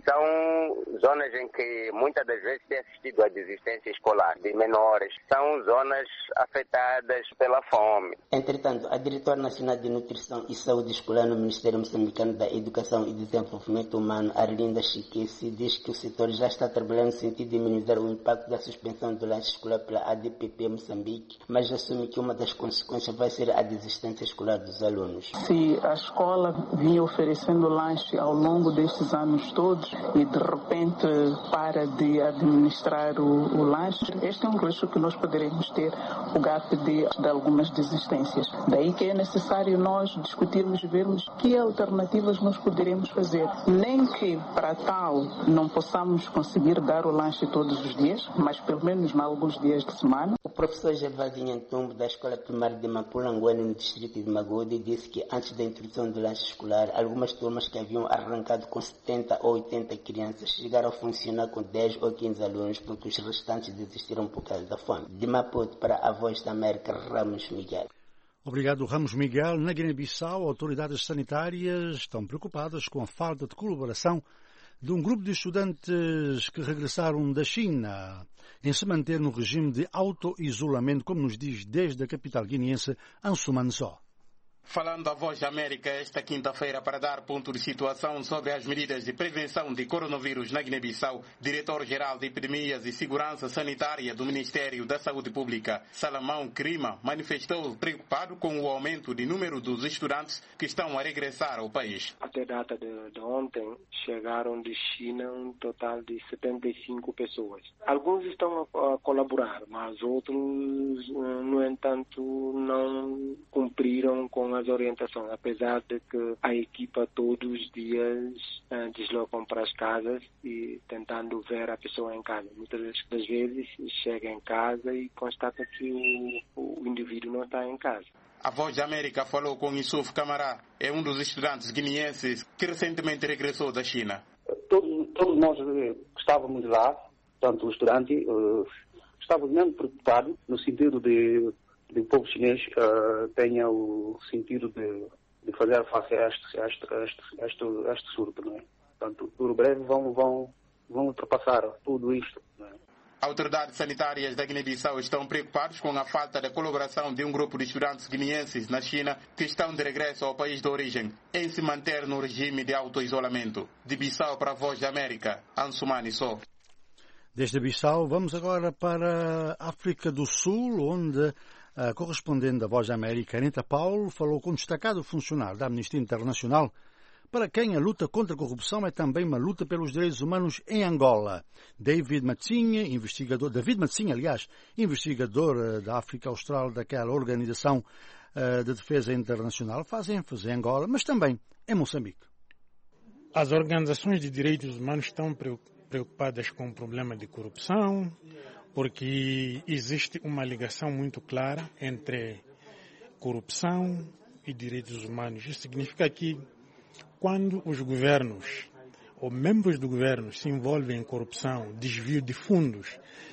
são zonas em que muitas das vezes tem assistido à desistência escolar de menores. São zonas afetadas pela fome. Entretanto, a diretora nacional de Nutrição e Saúde Escolar no Ministério Moçambicano da Educação e Desenvolvimento Humano, Arlinda Chiquesi, diz que o setor já está trabalhando no sentido de minimizar o impacto da suspensão do lanche escolar pela A D P P Moçambique, mas assume que uma das consequências vai ser a desistência escolar dos alunos. Se a escola vinha oferecendo lanche ao longo destes anos todos e de repente para de administrar o, o lanche, este é um risco que nós poderemos ter, o gap de, de algumas desistências. Daí que é necessário nós discutirmos e vermos que alternativas nós poderemos fazer. Nem que para tal não possamos conseguir dar o lanche todos os dias, mas pelo menos em alguns dias de semana. O professor Gervásio Ntumbo, da Escola Primária de Mapulanguane, no distrito de Magude, disse que antes da introdução do lanche escolar, algumas turmas que haviam arrancado com setenta ou oitenta crianças chegaram a funcionar com dez ou quinze alunos, porque os restantes desistiram por causa da fome. De Maputo para a Voz da América, Ramos Miguel. Obrigado, Ramos Miguel. Na Guiné-Bissau, autoridades sanitárias estão preocupadas com a falta de colaboração de um grupo de estudantes que regressaram da China em se manter no regime de auto-isolamento, como nos diz desde a capital guineense, Ansuman Só. Falando à Voz da América esta quinta-feira para dar ponto de situação sobre as medidas de prevenção de coronavírus na Guiné-Bissau, diretor-geral de Epidemias e Segurança Sanitária do Ministério da Saúde Pública, Salamão Crima, manifestou preocupado com o aumento de número dos estudantes que estão a regressar ao país. Até a data de, de ontem, chegaram de China um total de setenta e cinco pessoas. Alguns estão a, a colaborar, mas outros, no entanto, não cumpriram com a as orientações, apesar de que a equipa todos os dias uh, deslocam para as casas e tentando ver a pessoa em casa. Muitas das vezes chega em casa e constata que o, o indivíduo não está em casa. A Voz da América falou com Yusuf Camará, é um dos estudantes guineenses que recentemente regressou da China. Todos, todos nós que estávamos lá, tanto o estudante, uh, estávamos mesmo preocupados no sentido de que o povo chinês uh, tenha o sentido de, de fazer face a este, a este, a este, a este, a este surto, não é? Portanto, por breve vão, vão, vão ultrapassar tudo isto, não é? Autoridades sanitárias da Guiné-Bissau estão preocupadas com a falta de colaboração de um grupo de estudantes guineenses na China que estão de regresso ao país de origem, em se manter no regime de auto-isolamento. De Bissau para a Voz da América, Ansumani Só. Desde Bissau, vamos agora para a África do Sul, onde a correspondente da Voz da América, Anita Paulo, falou com um destacado funcionário da Amnistia Internacional, para quem a luta contra a corrupção é também uma luta pelos direitos humanos em Angola. David Matsinha, investigador, David Matsinha, aliás, investigador da África Austral daquela organização uh, de defesa internacional, faz ênfase em Angola, mas também em Moçambique. As organizações de direitos humanos estão preocupadas com o problema de corrupção, porque existe uma ligação muito clara entre corrupção e direitos humanos. Isso significa que quando os governos ou membros do governo se envolvem em corrupção, desvio de fundos,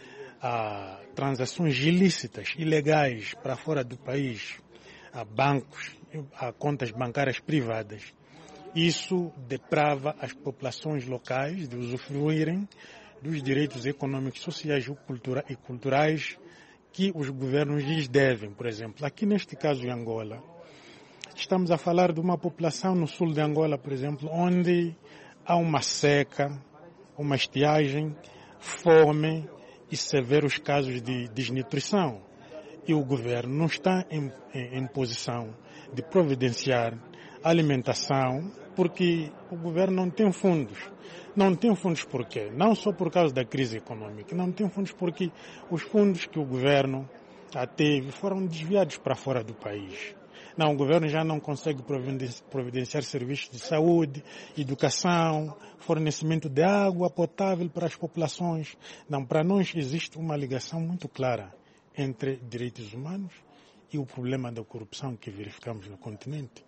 a transações ilícitas, ilegais para fora do país, a bancos, a contas bancárias privadas, isso deprava as populações locais de usufruírem dos direitos econômicos, sociais e culturais que os governos lhes devem. Por exemplo, aqui neste caso de Angola, estamos a falar de uma população no sul de Angola, por exemplo, onde há uma seca, uma estiagem, fome e severos casos de desnutrição. E o governo não está em, em, em posição de providenciar alimentação, porque o governo não tem fundos. Não tem fundos por quê? Não só por causa da crise econômica. Não tem fundos porque os fundos que o governo já teve foram desviados para fora do país. Não, o governo já não consegue providenciar serviços de saúde, educação, fornecimento de água potável para as populações. Não, para nós existe uma ligação muito clara entre direitos humanos e o problema da corrupção que verificamos no continente.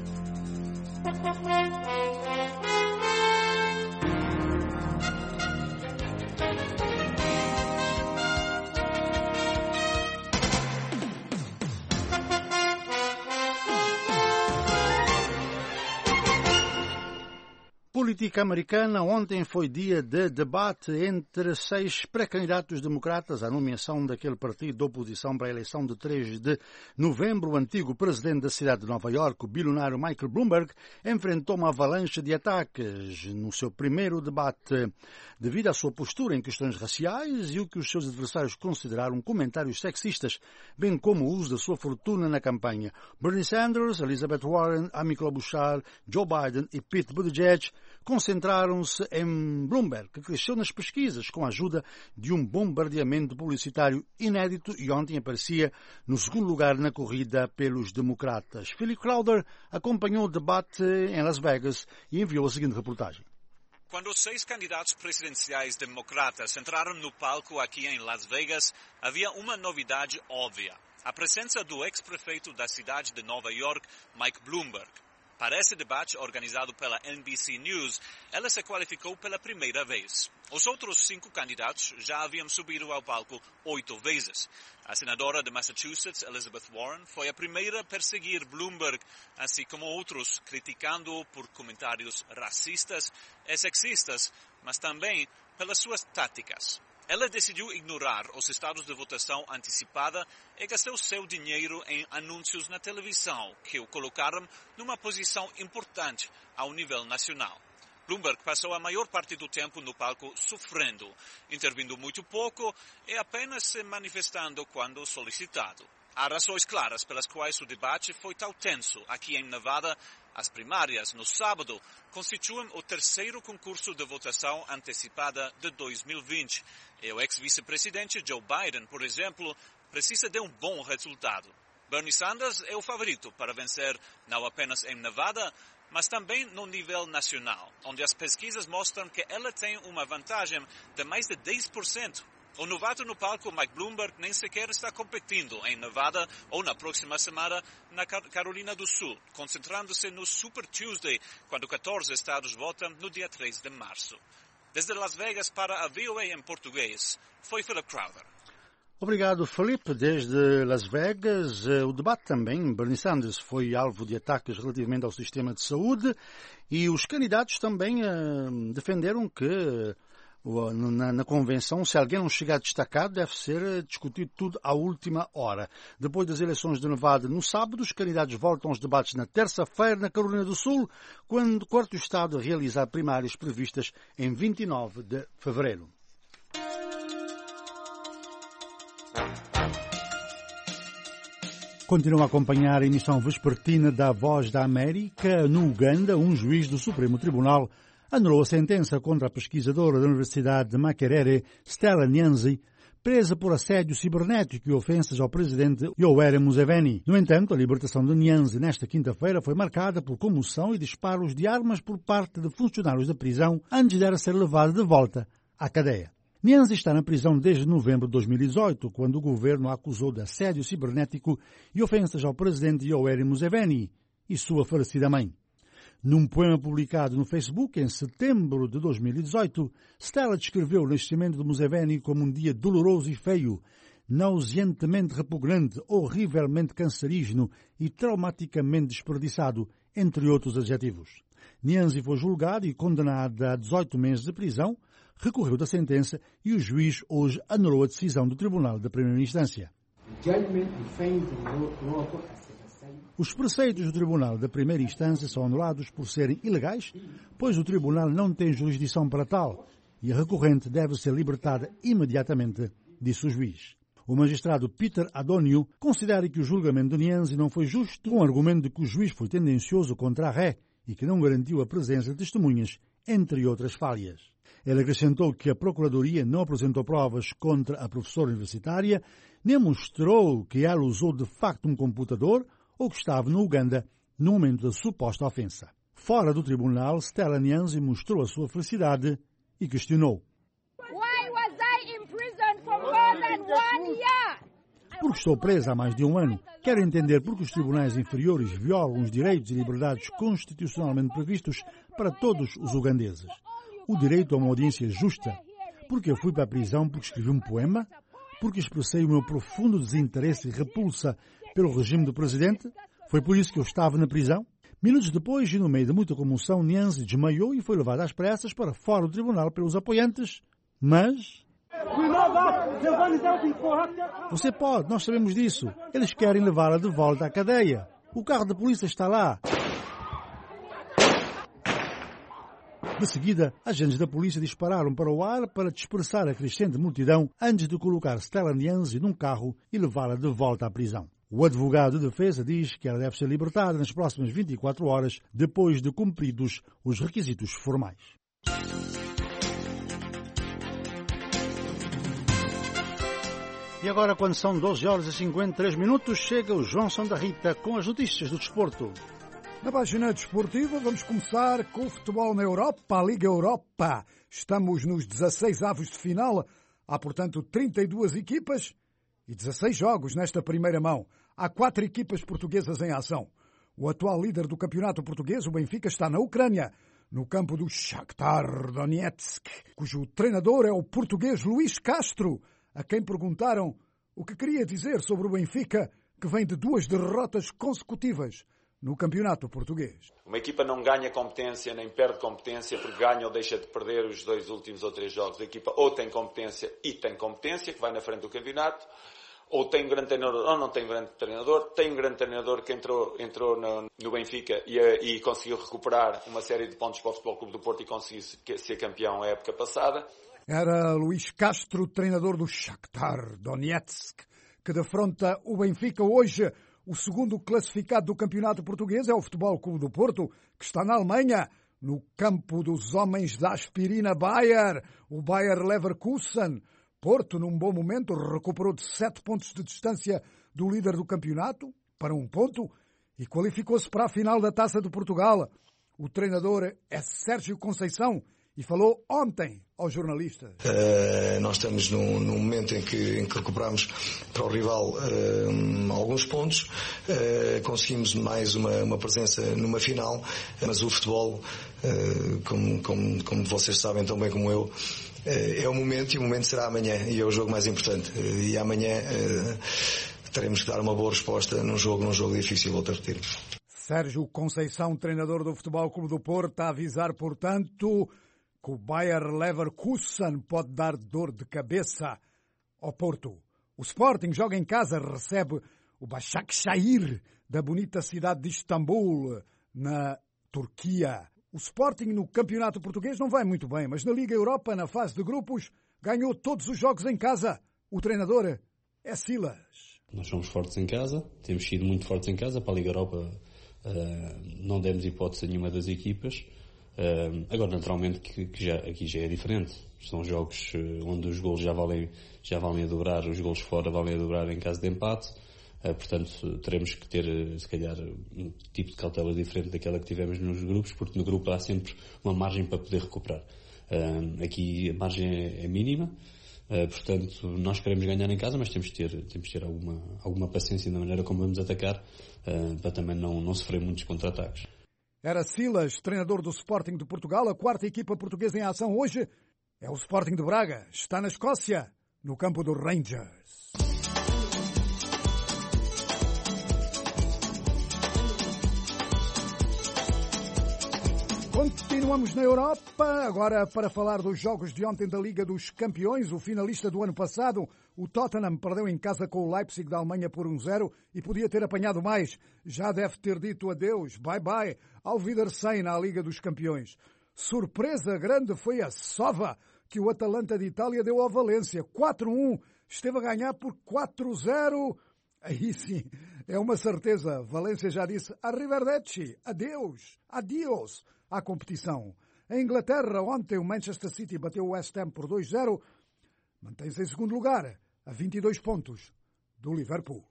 Política americana, ontem foi dia de debate entre seis pré-candidatos democratas à nomeação daquele partido de oposição para a eleição de três de novembro. O antigo presidente da cidade de Nova Iorque, o bilionário Michael Bloomberg, enfrentou uma avalanche de ataques no seu primeiro debate, devido à sua postura em questões raciais e o que os seus adversários consideraram comentários sexistas, bem como o uso da sua fortuna na campanha. Bernie Sanders, Elizabeth Warren, Amy Klobuchar, Joe Biden e Pete Buttigieg concentraram-se em Bloomberg, que cresceu nas pesquisas com a ajuda de um bombardeamento publicitário inédito e ontem aparecia no segundo lugar na corrida pelos democratas. Philip Crowder acompanhou o debate em Las Vegas e enviou a seguinte reportagem. Quando os seis candidatos presidenciais democratas entraram no palco aqui em Las Vegas, havia uma novidade óbvia: a presença do ex-prefeito da cidade de Nova York, Mike Bloomberg. Para esse debate organizado pela N B C News, ela se qualificou pela primeira vez. Os outros cinco candidatos já haviam subido ao palco oito vezes. A senadora de Massachusetts, Elizabeth Warren, foi a primeira a perseguir Bloomberg, assim como outros, criticando-o por comentários racistas e sexistas, mas também pelas suas táticas. Ela decidiu ignorar os estados de votação antecipada e gastou seu dinheiro em anúncios na televisão, que o colocaram numa posição importante ao nível nacional. Bloomberg passou a maior parte do tempo no palco sofrendo, intervindo muito pouco e apenas se manifestando quando solicitado. Há razões claras pelas quais o debate foi tão tenso aqui em Nevada. As primárias, no sábado, constituem o terceiro concurso de votação antecipada de dois mil e vinte. E o ex-vice-presidente Joe Biden, por exemplo, precisa de um bom resultado. Bernie Sanders é o favorito para vencer não apenas em Nevada, mas também no nível nacional, onde as pesquisas mostram que ela tem uma vantagem de mais de dez por cento. O novato no palco, Mike Bloomberg, nem sequer está competindo em Nevada ou na próxima semana na Carolina do Sul, concentrando-se no Super Tuesday, quando catorze estados votam no dia três de março. Desde Las Vegas para a V O A em português, foi Philip Crowder. Obrigado, Felipe. Desde Las Vegas, o debate também, Bernie Sanders foi alvo de ataques relativamente ao sistema de saúde e os candidatos também uh, defenderam que Na, na convenção, se alguém não chegar destacado, deve ser discutido tudo à última hora. Depois das eleições de Nevada no sábado, os candidatos voltam aos debates na terça-feira na Carolina do Sul, quando o quarto estado realizar primárias previstas em vinte e nove de fevereiro. Continua a acompanhar a emissão vespertina da Voz da América. No Uganda, um juiz do Supremo Tribunal anulou a sentença contra a pesquisadora da Universidade de Makerere, Stella Nyanzi, presa por assédio cibernético e ofensas ao presidente Yoweri Museveni. No entanto, a libertação de Nyanzi nesta quinta-feira foi marcada por comoção e disparos de armas por parte de funcionários da prisão antes de ela ser levada de volta à cadeia. Nyanzi está na prisão desde novembro de dois mil e dezoito, quando o governo a acusou de assédio cibernético e ofensas ao presidente Yoweri Museveni e sua falecida mãe. Num poema publicado no Facebook em setembro de dois mil e dezoito, Stella descreveu o nascimento de Museveni como um dia doloroso e feio, nauseantemente repugnante, horrivelmente cancerígeno e traumaticamente desperdiçado, entre outros adjetivos. Nyanzi foi julgada e condenada a dezoito meses de prisão, recorreu da sentença e o juiz hoje anulou a decisão do Tribunal de Primeira Instância. Os preceitos do Tribunal da Primeira Instância são anulados por serem ilegais, pois o Tribunal não tem jurisdição para tal e a recorrente deve ser libertada imediatamente, disse o juiz. O magistrado Peter Adoniu considera que o julgamento de Nyanzi não foi justo, com o argumento de que o juiz foi tendencioso contra a ré e que não garantiu a presença de testemunhas, entre outras falhas. Ele acrescentou que a Procuradoria não apresentou provas contra a professora universitária, nem mostrou que ela usou de facto um computador ou que estava no Uganda no momento da suposta ofensa. Fora do tribunal, Stella Nyanzi mostrou a sua felicidade e questionou. Porque estou presa há mais de um ano. Quero entender por que os tribunais inferiores violam os direitos e liberdades constitucionalmente previstos para todos os ugandeses. O direito a uma audiência justa. Porque eu fui para a prisão porque escrevi um poema? Porque expressei o meu profundo desinteresse e repulsa pelo regime do presidente? Foi por isso que eu estava na prisão? Minutos depois, e no meio de muita comoção, Nyanzi desmaiou e foi levado às pressas para fora do tribunal pelos apoiantes. Mas... Você pode, nós sabemos disso. Eles querem levá-la de volta à cadeia. O carro da polícia está lá. De seguida, agentes da polícia dispararam para o ar para dispersar a crescente multidão antes de colocar Stella Nyanzi num carro e levá-la de volta à prisão. O advogado de defesa diz que ela deve ser libertada nas próximas vinte e quatro horas, depois de cumpridos os requisitos formais. E agora, quando são doze horas e cinquenta e três minutos, chega o João Santa Rita com as notícias do desporto. Na página desportiva, vamos começar com o futebol na Europa, a Liga Europa. Estamos nos dezasseis avos de final. Há, portanto, trinta e duas equipas e dezasseis jogos nesta primeira mão. Há quatro equipas portuguesas em ação. O atual líder do campeonato português, o Benfica, está na Ucrânia, no campo do Shakhtar Donetsk, cujo treinador é o português Luís Castro, a quem perguntaram o que queria dizer sobre o Benfica, que vem de duas derrotas consecutivas no campeonato português. Uma equipa não ganha competência nem perde competência porque ganha ou deixa de perder os dois últimos ou três jogos. A equipa ou tem competência e tem competência, que vai na frente do campeonato, ou tem um grande treinador ou não tem um grande treinador. Tem um grande treinador que entrou, entrou no, no Benfica e, e conseguiu recuperar uma série de pontos para o Futebol Clube do Porto e conseguiu ser campeão a época passada. Era Luís Castro, treinador do Shakhtar Donetsk, que defronta o Benfica hoje. O segundo classificado do campeonato português é o Futebol Clube do Porto, que está na Alemanha, no campo dos homens da aspirina Bayer, o Bayer Leverkusen. Porto, num bom momento, recuperou de sete pontos de distância do líder do campeonato para um ponto e qualificou-se para a final da Taça de Portugal. O treinador é Sérgio Conceição e falou ontem aos jornalistas. Uh, nós estamos num, num momento em que, em que recuperamos para o rival uh, alguns pontos, uh, conseguimos mais uma, uma presença numa final, mas o futebol, uh, como, como, como vocês sabem tão bem como eu, uh, é o momento e o momento será amanhã e é o jogo mais importante. Uh, e amanhã uh, teremos que dar uma boa resposta num jogo, num jogo difícil, volto a repetir. Sérgio Conceição, treinador do Futebol Clube do Porto, a avisar, portanto, que o Bayer Leverkusen pode dar dor de cabeça ao Porto. O Sporting joga em casa, recebe o Başakşehir da bonita cidade de Istambul, na Turquia. O Sporting no campeonato português não vai muito bem, mas na Liga Europa, na fase de grupos, ganhou todos os jogos em casa. O treinador é Silas. Nós somos fortes em casa, temos sido muito fortes em casa. Para a Liga Europa uh, não demos hipótese a nenhuma das equipas. Uh, agora, naturalmente, que, que já, aqui já é diferente. São jogos uh, onde os golos já valem, já valem a dobrar, os golos fora valem a dobrar em caso de empate. Uh, portanto, teremos que ter, uh, se calhar, um tipo de cautela diferente daquela que tivemos nos grupos, porque no grupo há sempre uma margem para poder recuperar. Uh, aqui a margem é, é mínima. Uh, portanto, nós queremos ganhar em casa, mas temos que ter, temos que ter alguma, alguma paciência na maneira como vamos atacar, uh, para também não, não sofrer muitos contra-ataques. Era Silas, treinador do Sporting de Portugal. A quarta equipa portuguesa em ação hoje é o Sporting de Braga. Está na Escócia, no campo do Rangers. Continuamos na Europa, agora para falar dos jogos de ontem da Liga dos Campeões. O finalista do ano passado, o Tottenham, perdeu em casa com o Leipzig da Alemanha por um zero e podia ter apanhado mais. Já deve ter dito adeus, bye-bye, ao Wiedersehen à Liga dos Campeões. Surpresa grande foi a sova que o Atalanta de Itália deu ao Valência. quatro a um, esteve a ganhar por quatro a zero. Aí sim, é uma certeza. Valência já disse arrivederci, adeus, adiós à competição. Em Inglaterra, ontem o Manchester City bateu o West Ham por dois a zero. Mantém-se em segundo lugar, a vinte e dois pontos do Liverpool.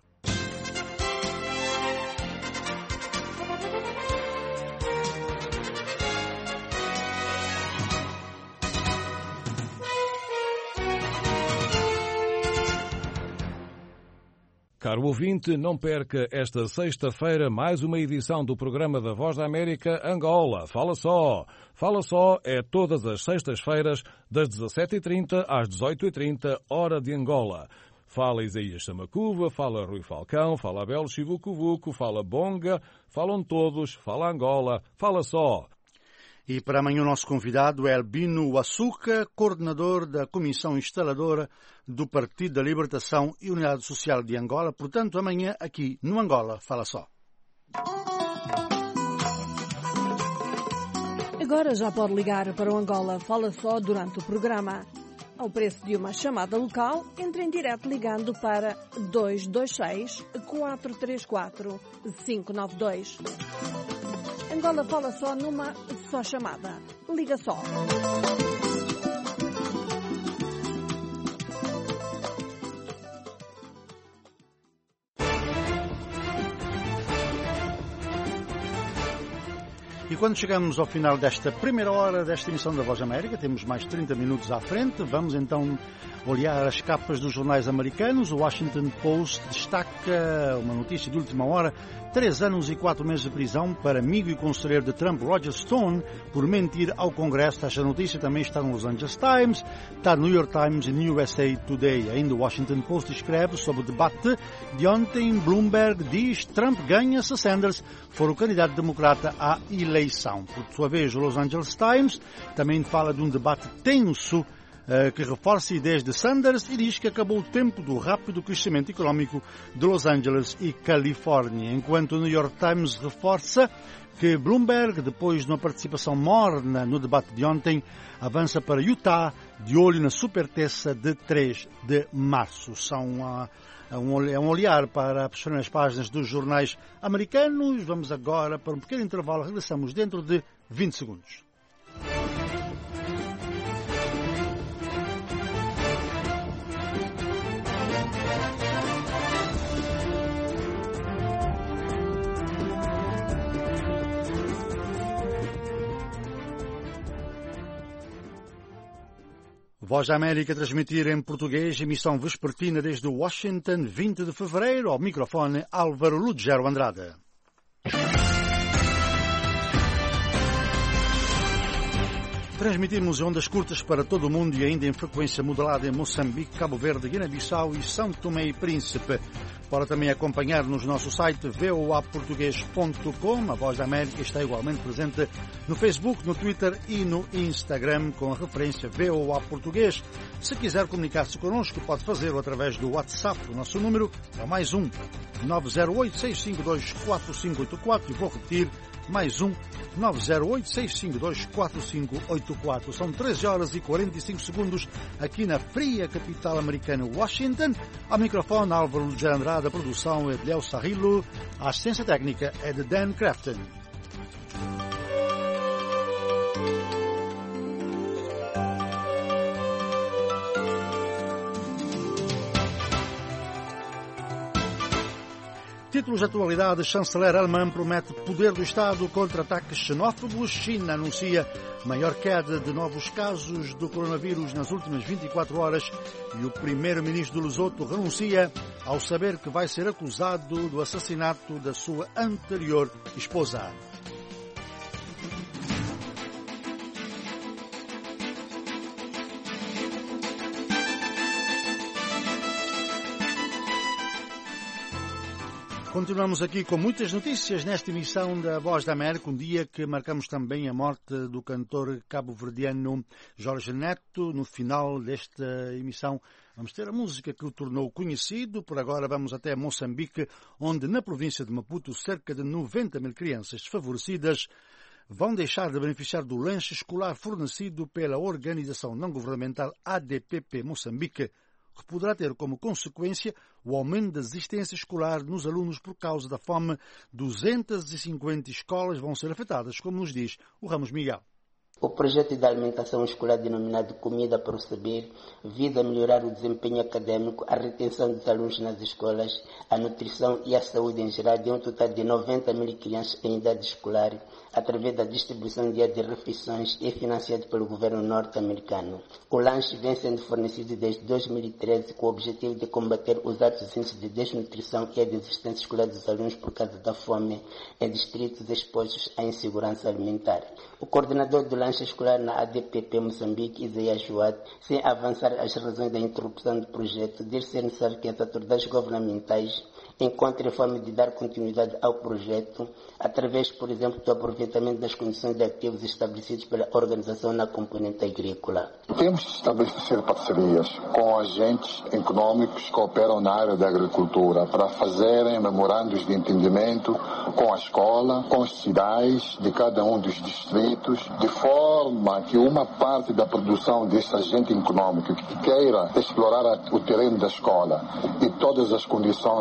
Caro ouvinte, não perca esta sexta-feira mais uma edição do programa da Voz da América Angola. Fala só! Fala só é todas as sextas-feiras, das dezassete e trinta às dezoito e trinta, hora de Angola. Fala Isaías Samacuva, fala Rui Falcão, fala Abel Chivucuvuco, fala Bonga, falam todos, fala Angola. Fala só! E para amanhã o nosso convidado é Albino Açúcar, coordenador da Comissão Instaladora do Partido da Libertação e Unidade Social de Angola. Portanto, amanhã aqui no Angola, fala só. Agora já pode ligar para o Angola Fala Só durante o programa. Ao preço de uma chamada local, entre em direto ligando para dois dois seis, quatro três quatro, cinco nove dois. Angola Fala Só numa só chamada. Liga só. E quando chegamos ao final desta primeira hora desta emissão da Voz da América, temos mais trinta minutos à frente, vamos então olhar as capas dos jornais americanos. O Washington Post destaca uma notícia de última hora: três anos e quatro meses de prisão para amigo e conselheiro de Trump, Roger Stone, por mentir ao Congresso. Esta notícia também está no Los Angeles Times, está no New York Times e no U S A Today. Ainda o Washington Post escreve sobre o debate de ontem. Bloomberg diz que Trump ganha se Sanders for o candidato democrata à eleição. Por sua vez, o Los Angeles Times também fala de um debate tenso que reforça ideias de Sanders e diz que acabou o tempo do rápido crescimento económico de Los Angeles e Califórnia. Enquanto o New York Times reforça que Bloomberg, depois de uma participação morna no debate de ontem, avança para Utah de olho na superterça de três de março. São uh, um olhar para as primeiras páginas dos jornais americanos. Vamos agora para um pequeno intervalo. Regressamos dentro de vinte segundos. Voz da América transmitir em português, emissão vespertina desde Washington, vinte de fevereiro, ao microfone Álvaro Lugero Andrade. Transmitimos ondas curtas para todo o mundo e ainda em frequência modulada em Moçambique, Cabo Verde, Guiné-Bissau e São Tomé e Príncipe. Pode também acompanhar nos nosso site v o a português ponto com. A Voz da América está igualmente presente no Facebook, no Twitter e no Instagram com a referência V O A Português. Se quiser comunicar-se connosco, pode fazê-lo através do WhatsApp. O nosso número é mais um nove zero oito, seis cinco dois, quatro cinco oito quatro e vou repetir, mais um nove zero oito, seis cinco dois, quatro cinco oito quatro. São treze horas e quarenta e cinco segundos aqui na fria capital americana Washington. Ao microfone Álvaro Lugero Andrade, a produção é de Léo Sarrilo, a assistência técnica é de Dan Crafton. Títulos de atualidade: chanceler alemã promete poder do Estado contra ataques xenófobos. China anuncia maior queda de novos casos do coronavírus nas últimas vinte e quatro horas. E o primeiro-ministro do Lesoto renuncia ao saber que vai ser acusado do assassinato da sua anterior esposa. Continuamos aqui com muitas notícias nesta emissão da Voz da América, um dia que marcamos também a morte do cantor cabo-verdiano Jorge Neto. No final desta emissão vamos ter a música que o tornou conhecido. Por agora vamos até Moçambique, onde na província de Maputo cerca de noventa mil crianças desfavorecidas vão deixar de beneficiar do lanche escolar fornecido pela organização não-governamental A D P P Moçambique, que poderá ter como consequência o aumento da desistência escolar nos alunos por causa da fome. duzentas e cinquenta escolas vão ser afetadas, como nos diz o Ramos Miguel. O projeto de alimentação escolar denominado Comida para o Saber visa melhorar o desempenho acadêmico, a retenção dos alunos nas escolas, a nutrição e a saúde em geral de um total de noventa mil crianças em idade escolar, através da distribuição diária de refeições e financiado pelo governo norte-americano. O lanche vem sendo fornecido desde dois mil e treze com o objetivo de combater os altos índices de desnutrição e a desistência escolar dos alunos por causa da fome em distritos expostos à insegurança alimentar. O coordenador do lanche escolar na A D P P Moçambique, Isaías Joad, sem avançar as razões da interrupção do projeto, diz ser necessário que as autoridades governamentais encontrem forma de dar continuidade ao projeto, através, por exemplo, do aproveitamento das condições de ativos estabelecidos pela organização na componente agrícola. Temos de estabelecer parcerias com agentes econômicos que operam na área da agricultura para fazerem memorandos de entendimento com a escola, com as cidades de cada um dos distritos, de forma que uma parte da produção desse agente econômico que queira explorar o terreno da escola e todas as condições e ativos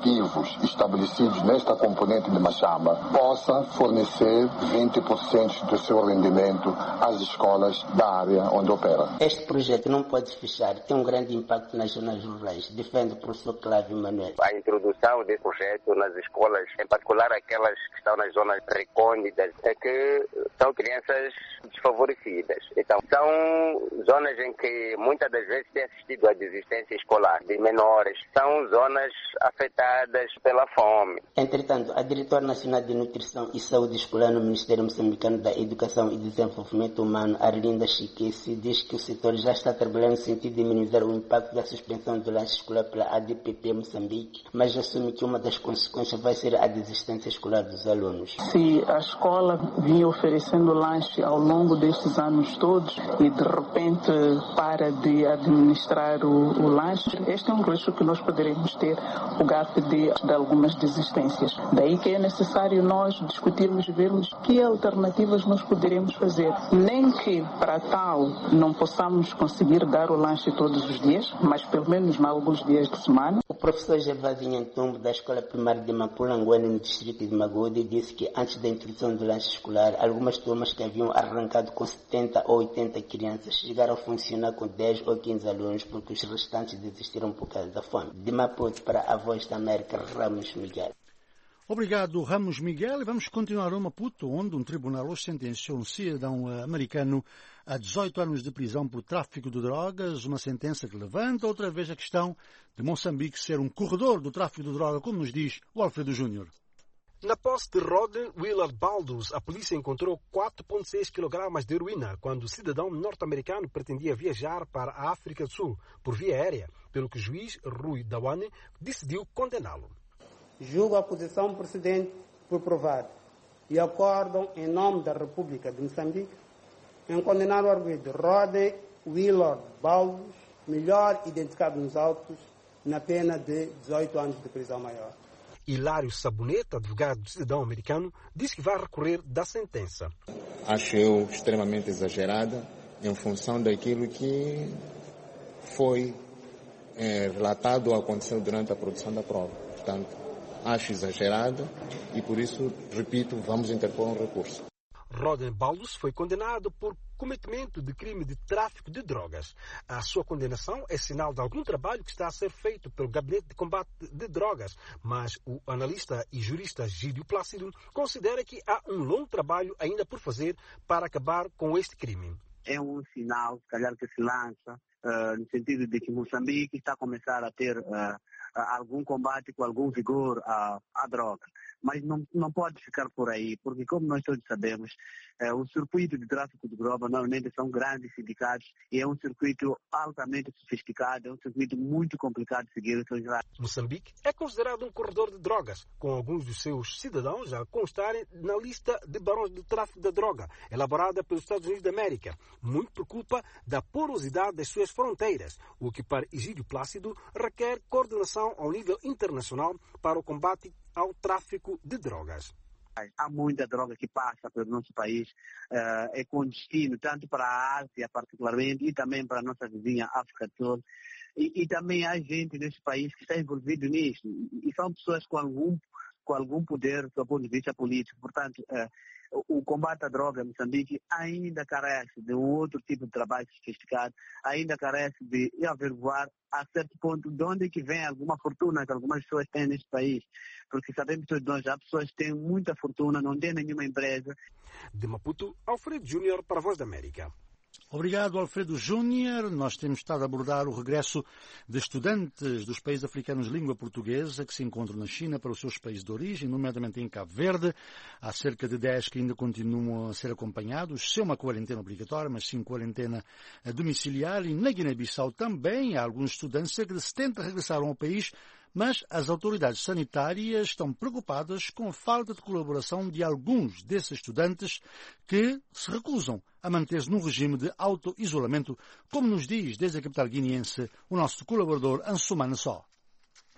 educativos estabelecidos nesta componente de Machamba possa fornecer vinte por cento do seu rendimento às escolas da área onde opera. Este projeto não pode fechar, tem um grande impacto nas zonas rurais, defende o professor Clávio Manuel. A introdução desse projeto nas escolas, em particular aquelas que estão nas zonas recônditas, é que são crianças desfavorecidas. Então, são zonas em que muitas das vezes tem assistido à desistência escolar de menores. São zonas afetadas pela fome. Entretanto, a diretora nacional de Nutrição e Saúde Escolar no Ministério Moçambicano da Educação e Desenvolvimento Humano, Arlinda Chiquesi, diz que o setor já está trabalhando no sentido de minimizar o impacto da suspensão do lanche escolar pela A D P P Moçambique, mas assume que uma das consequências vai ser a desistência escolar dos alunos. Se a escola vinha oferecendo lanche ao longo destes anos todos e de repente para de administrar o, o lanche, este é um risco que nós poderemos ter, o gap de, de algumas desistências. Daí que é necessário nós discutirmos e vermos que alternativas nós poderemos fazer. Nem que para tal não possamos conseguir dar o lanche todos os dias, mas pelo menos em alguns dias de semana. O professor Gervasinho Antumbo, da Escola Primária de Mapulanguane, no distrito de Magode, disse que antes da introdução do lanche escolar, algumas turmas que haviam arrancado com setenta ou oitenta crianças chegaram a funcionar com dez ou quinze alunos, porque os restantes desistiram por causa da fome. De Maputo para a Voz da América, Ramos Miguel. Obrigado, Ramos Miguel. E vamos continuar a Maputo, onde um tribunal hoje sentenciou um cidadão americano a dezoito anos de prisão por tráfico de drogas, uma sentença que levanta outra vez a questão de Moçambique ser um corredor do tráfico de droga, como nos diz o Alfredo Júnior. Na posse de Roden Willard Baldus, a polícia encontrou quatro vírgula seis quilogramas de heroína quando o cidadão norte-americano pretendia viajar para a África do Sul por via aérea, pelo que o juiz Rui Dawane decidiu condená-lo. Julgo a posição procedente por provada e acordam em nome da República de Moçambique em condenar o arguido Roden Willard Baldus, melhor identificado nos autos, na pena de dezoito anos de prisão maior. Hilário Saboneta, advogado do cidadão americano, diz que vai recorrer da sentença. Acho eu extremamente exagerada em função daquilo que foi é, relatado ou aconteceu durante a produção da prova. Portanto, acho exagerada e por isso, repito, vamos interpor um recurso. Roden Baldus foi condenado por cometimento de crime de tráfico de drogas. A sua condenação é sinal de algum trabalho que está a ser feito pelo Gabinete de Combate de Drogas, mas o analista e jurista Gídio Plácido considera que há um longo trabalho ainda por fazer para acabar com este crime. É um sinal, se calhar, que se lança uh, no sentido de que Moçambique está a começar a ter uh, algum combate com algum vigor à, à droga. Mas não, não pode ficar por aí, porque como nós todos sabemos, é, o circuito de tráfico de droga normalmente são grandes sindicatos e é um circuito altamente sofisticado, é um circuito muito complicado de seguir. Moçambique é considerado um corredor de drogas, com alguns dos seus cidadãos já constarem na lista de barões do tráfico da droga, elaborada pelos Estados Unidos da América, muito por culpa da porosidade das suas fronteiras, o que para Egídio Plácido requer coordenação ao nível internacional para o combate ao tráfico de drogas. Há muita droga que passa pelo nosso país, uh, é com destino tanto para a Ásia particularmente e também para a nossa vizinha África do Sul. E, e também há gente nesse país que está envolvido nisso. E são pessoas com algum, com algum poder do ponto de vista político. Portanto, uh, o combate à droga em Moçambique ainda carece de um outro tipo de trabalho sofisticado, ainda carece de averiguar a certo ponto de onde é que vem alguma fortuna que algumas pessoas têm neste país. Porque sabemos todos nós, há pessoas que têm muita fortuna, não têm nenhuma empresa. De Maputo, Alfredo Júnior para a Voz da América. Obrigado, Alfredo Júnior. Nós temos estado a abordar o regresso de estudantes dos países africanos de língua portuguesa que se encontram na China para os seus países de origem, nomeadamente em Cabo Verde. Há cerca de dez que ainda continuam a ser acompanhados, sem uma quarentena obrigatória, mas sim quarentena domiciliar. E na Guiné-Bissau também há alguns estudantes, cerca de setenta regressaram ao país, mas as autoridades sanitárias estão preocupadas com a falta de colaboração de alguns desses estudantes que se recusam a manter-se num regime de auto-isolamento, como nos diz desde a capital guineense o nosso colaborador Ansumana Só.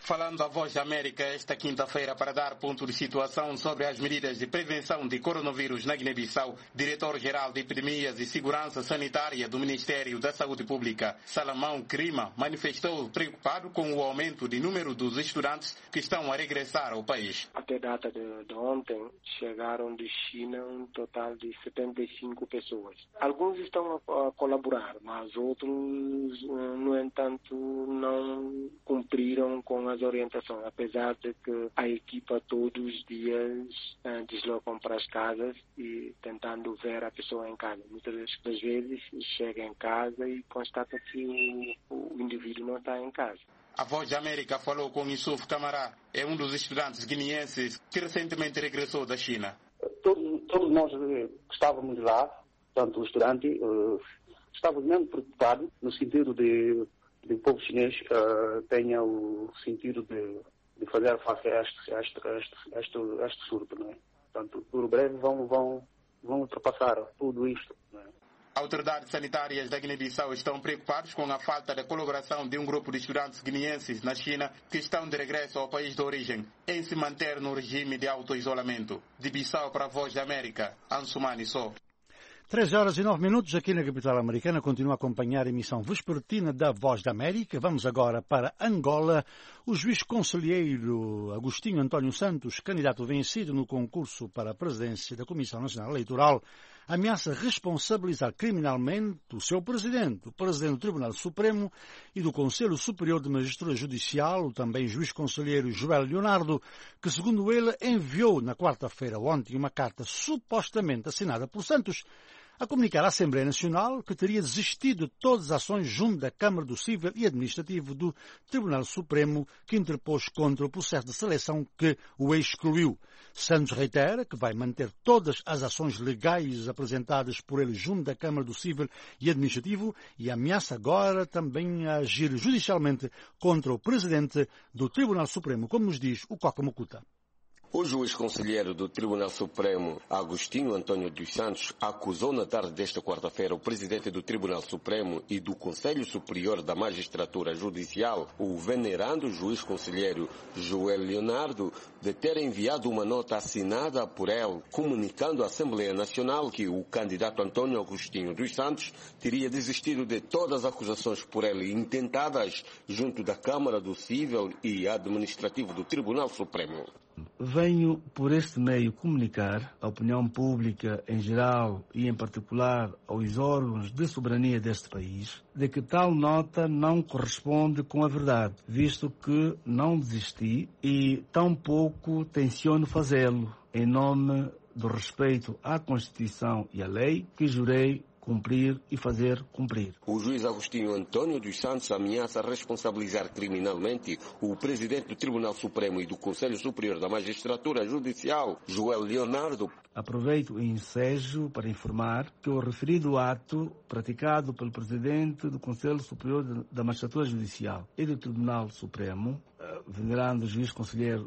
Falando à Voz da América esta quinta-feira para dar ponto de situação sobre as medidas de prevenção de coronavírus na Guiné-Bissau, diretor-geral de Epidemias e Segurança Sanitária do Ministério da Saúde Pública, Salamão Crima, manifestou preocupado com o aumento de número dos estudantes que estão a regressar ao país. Até a data de, de ontem, chegaram de China um total de setenta e cinco pessoas. Alguns estão a, a colaborar, mas outros, no entanto, não cumpriram com as orientações, apesar de que a equipa todos os dias eh, deslocam para as casas e tentando ver a pessoa em casa. Muitas das vezes chega em casa e constata que o, o indivíduo não está em casa. A Voz da América falou com Yusuf Camará, é um dos estudantes guineenses que recentemente regressou da China. Todos, todos nós que estávamos lá, tanto o estudante, uh, estávamos mesmo preocupados no sentido de que o povo chinês uh, tenha o sentido de, de fazer face a este, a este, a este, a este, a este surto, não é? Portanto, por breve vão, vão, vão ultrapassar tudo isto, não é? Autoridades sanitárias da Guiné-Bissau estão preocupadas com a falta da colaboração de um grupo de estudantes guineenses na China que estão de regresso ao país de origem em se manter no regime de auto-isolamento. De Bissau para a Voz da América, Ansumani Só. treze horas e nove minutos aqui na capital americana. Continua a acompanhar a emissão vespertina da Voz da América. Vamos agora para Angola. O juiz conselheiro Agostinho António Santos, candidato vencido no concurso para a presidência da Comissão Nacional Eleitoral, ameaça responsabilizar criminalmente o seu presidente, o presidente do Tribunal Supremo e do Conselho Superior de Magistratura Judicial, o também juiz conselheiro Joel Leonardo, que, segundo ele, enviou na quarta-feira ontem uma carta supostamente assinada por Santos, a comunicar à Assembleia Nacional que teria desistido de todas as ações junto da Câmara do Cível e Administrativo do Tribunal Supremo que interpôs contra o processo de seleção que o excluiu. Santos reitera que vai manter todas as ações legais apresentadas por ele junto da Câmara do Cível e Administrativo e ameaça agora também a agir judicialmente contra o Presidente do Tribunal Supremo, como nos diz o Coca Mucuta. O juiz conselheiro do Tribunal Supremo, Agostinho António dos Santos, acusou na tarde desta quarta-feira o presidente do Tribunal Supremo e do Conselho Superior da Magistratura Judicial, o venerando juiz conselheiro Joel Leonardo, de ter enviado uma nota assinada por ele, comunicando à Assembleia Nacional que o candidato António Agostinho dos Santos teria desistido de todas as acusações por ele intentadas junto da Câmara do Cível e Administrativo do Tribunal Supremo. Venho por este meio comunicar à opinião pública em geral e em particular aos órgãos de soberania deste país de que tal nota não corresponde com a verdade, visto que não desisti e tampouco tenciono fazê-lo em nome do respeito à Constituição e à lei que jurei cumprir e fazer cumprir. O juiz Agostinho António dos Santos ameaça responsabilizar criminalmente o presidente do Tribunal Supremo e do Conselho Superior da Magistratura Judicial, Joel Leonardo. Aproveito o ensejo para informar que o referido ato praticado pelo presidente do Conselho Superior da Magistratura Judicial e do Tribunal Supremo, venerando o juiz conselheiro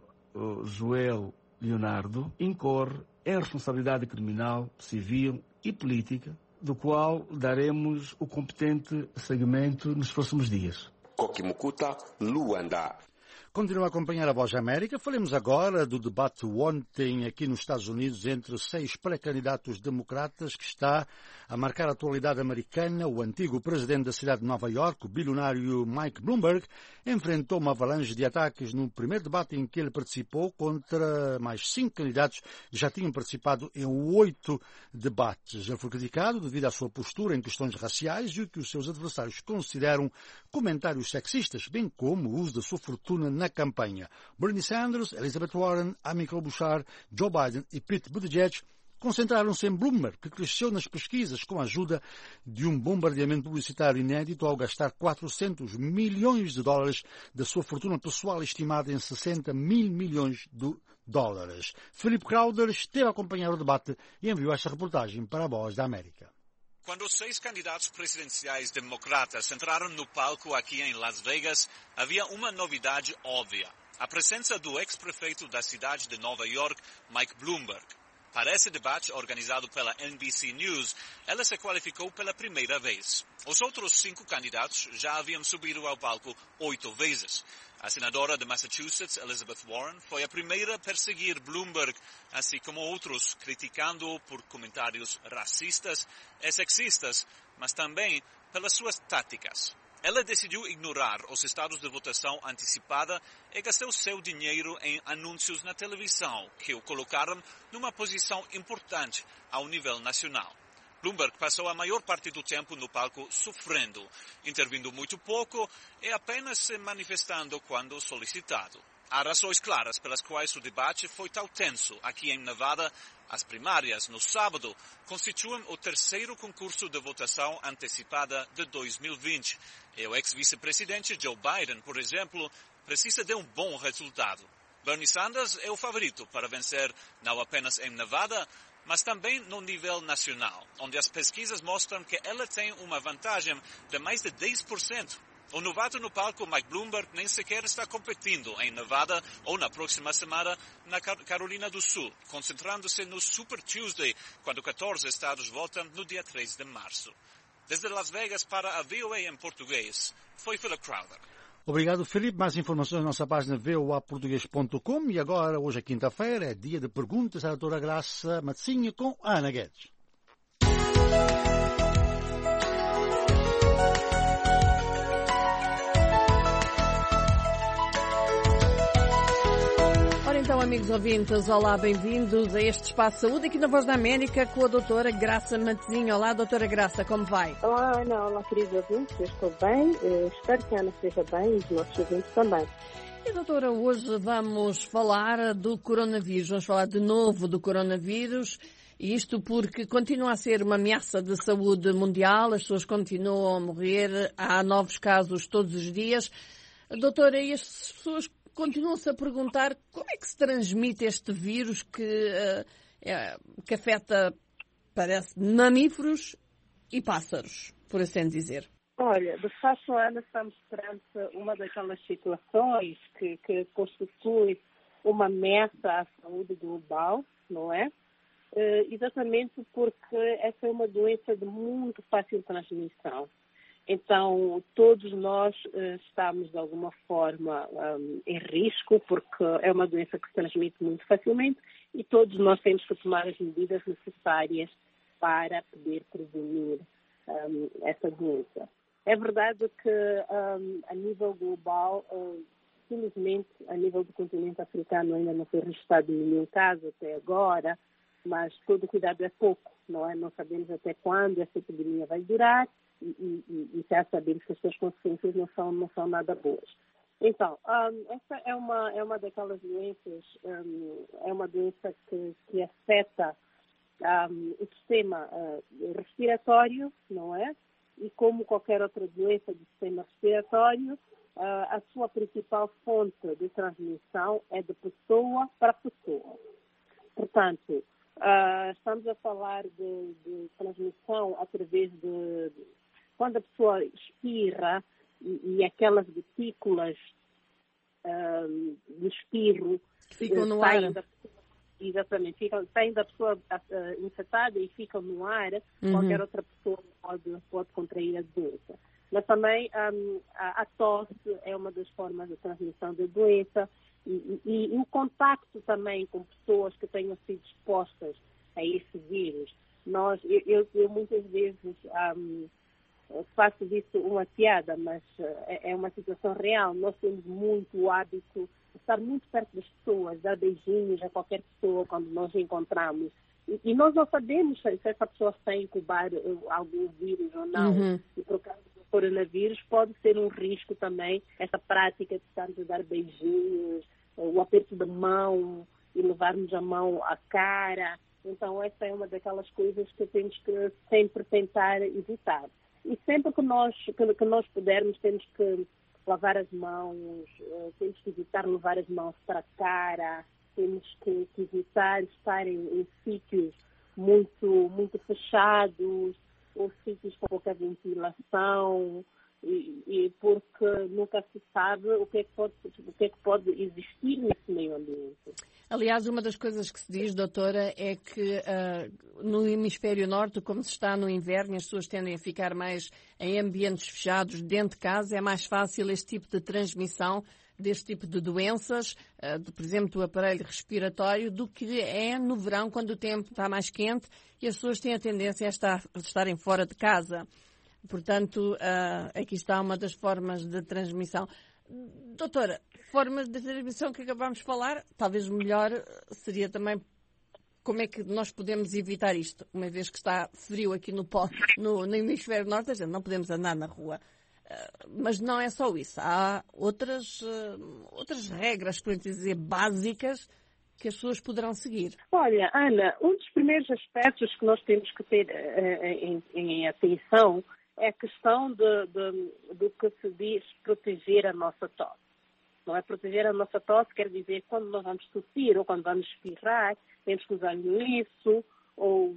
Joel Leonardo, incorre em responsabilidade criminal, civil e política, do qual daremos o competente seguimento nos próximos dias. Coqui Mucuta, Luanda. Continua a acompanhar a Voz da América. Falemos agora do debate ontem aqui nos Estados Unidos entre seis pré-candidatos democratas que está a marcar a atualidade americana. O antigo presidente da cidade de Nova Iorque, o bilionário Mike Bloomberg, enfrentou uma avalanche de ataques no primeiro debate em que ele participou contra mais cinco candidatos que já tinham participado em oito debates. Ele foi criticado devido à sua postura em questões raciais e o que os seus adversários consideram comentários sexistas, bem como o uso da sua fortuna na campanha. Bernie Sanders, Elizabeth Warren, Amy Klobuchar, Joe Biden e Pete Buttigieg concentraram-se em Bloomberg, que cresceu nas pesquisas com a ajuda de um bombardeamento publicitário inédito ao gastar quatrocentos milhões de dólares da sua fortuna pessoal estimada em sessenta mil milhões de dólares. Philip Crowder esteve a acompanhar o debate e enviou esta reportagem para a Voz da América. Quando os seis candidatos presidenciais democratas entraram no palco aqui em Las Vegas, havia uma novidade óbvia: a presença do ex-prefeito da cidade de Nova York, Mike Bloomberg. Para esse debate organizado pela N B C News, ela se qualificou pela primeira vez. Os outros cinco candidatos já haviam subido ao palco oito vezes. A senadora de Massachusetts, Elizabeth Warren, foi a primeira a perseguir Bloomberg, assim como outros, criticando-o por comentários racistas e sexistas, mas também pelas suas táticas. Ela decidiu ignorar os estados de votação antecipada e gastou seu dinheiro em anúncios na televisão, que o colocaram numa posição importante ao nível nacional. Bloomberg passou a maior parte do tempo no palco sofrendo, intervindo muito pouco e apenas se manifestando quando solicitado. Há razões claras pelas quais o debate foi tão tenso. Aqui em Nevada, as primárias, no sábado, constituem o terceiro concurso de votação antecipada de dois mil e vinte. E o ex-vice-presidente Joe Biden, por exemplo, precisa de um bom resultado. Bernie Sanders é o favorito para vencer não apenas em Nevada, mas também no nível nacional, onde as pesquisas mostram que ela tem uma vantagem de mais de dez por cento. O novato no palco, Mike Bloomberg, nem sequer está competindo em Nevada ou na próxima semana na Carolina do Sul, concentrando-se no Super Tuesday, quando catorze estados votam no dia três de março. Desde Las Vegas para a V O A em português, foi Philip Crowder. Obrigado, Filipe. Mais informações na nossa página v o a português ponto com. E agora, hoje é quinta-feira, é dia de perguntas à doutora Graça Matzinha com a Ana Guedes. Então, amigos ouvintes, olá, bem-vindos a este Espaço Saúde aqui na Voz da América com a doutora Graça Matezinho. Olá, doutora Graça, como vai? Olá, Ana, olá, queridos ouvintes, eu estou bem, eu espero que a Ana esteja bem e os nossos ouvintes também. E, doutora, hoje vamos falar do coronavírus, vamos falar de novo do coronavírus, isto porque continua a ser uma ameaça de saúde mundial, as pessoas continuam a morrer, há novos casos todos os dias. Doutora, e as pessoas continuam-se a perguntar como é que se transmite este vírus que, uh, é, que afeta, parece, mamíferos e pássaros, por assim dizer. Olha, de facto, Ana, estamos perante uma daquelas situações que, que constitui uma ameaça à saúde global, não é? Uh, exatamente porque essa é uma doença de muito fácil transmissão. Então, todos nós uh, estamos, de alguma forma, um, em risco, porque é uma doença que se transmite muito facilmente e todos nós temos que tomar as medidas necessárias para poder prevenir um, essa doença. É verdade que, um, a nível global, uh, felizmente, a nível do continente africano ainda não foi registrado nenhum caso até agora, mas todo cuidado é pouco, não é? Não sabemos até quando essa epidemia vai durar. E, e, e já sabemos que as suas consequências não são, não são nada boas. Então, um, essa é uma, é uma daquelas doenças, um, é uma doença que, que afeta um, o sistema uh, respiratório, não é? E como qualquer outra doença do sistema respiratório, uh, a sua principal fonte de transmissão é de pessoa para pessoa. Portanto, uh, estamos a falar de, de transmissão através de quando a pessoa espirra e, e aquelas gotículas um, do espirro ficam no saem ar. Da, exatamente, ficam, saem da pessoa uh, infectada e ficam no ar, uhum. Qualquer outra pessoa pode, pode contrair a doença. Mas também um, a, a tosse é uma das formas de transmissão da doença e, e, e o contacto também com pessoas que tenham sido expostas a esse vírus. Nós, eu, eu, eu muitas vezes um, faço disso uma piada, mas é uma situação real. Nós temos muito o hábito de estar muito perto das pessoas, dar beijinhos a qualquer pessoa quando nós encontramos. E, e nós não sabemos se essa pessoa está a incubar algum vírus ou não. Uhum. E por causa do coronavírus pode ser um risco também essa prática de estarmos a dar beijinhos, o aperto da mão e levarmos a mão à cara. Então essa é uma daquelas coisas que temos que sempre tentar evitar. E sempre que nós, que, que nós pudermos, temos que lavar as mãos, uh, temos que evitar levar as mãos para a cara, temos que, que evitar estar em, em sítios muito, muito fechados, ou sítios com pouca ventilação, e, e porque nunca se sabe o que, é que pode, o que é que pode existir nesse meio ambiente. Aliás, uma das coisas que se diz, doutora, é que uh, no hemisfério norte, como se está no inverno, as pessoas tendem a ficar mais em ambientes fechados, dentro de casa, é mais fácil este tipo de transmissão deste tipo de doenças, uh, de, por exemplo, do aparelho respiratório, do que é no verão, quando o tempo está mais quente e as pessoas têm a tendência a, estar, a estarem fora de casa. Portanto, uh, aqui está uma das formas de transmissão. Doutora, formas de transmissão que acabamos de falar, talvez melhor seria também como é que nós podemos evitar isto, uma vez que está frio aqui no, no, no hemisfério norte, a gente não podemos andar na rua. Uh, mas não é só isso, há outras, uh, outras regras, por dizer, básicas que as pessoas poderão seguir. Olha, Ana, um dos primeiros aspectos que nós temos que ter uh, em, em atenção é a questão de, de, do que se diz proteger a nossa tosse. Não é? Proteger a nossa tosse quer dizer que quando nós vamos tossir ou quando vamos espirrar, temos que usar lenço ou,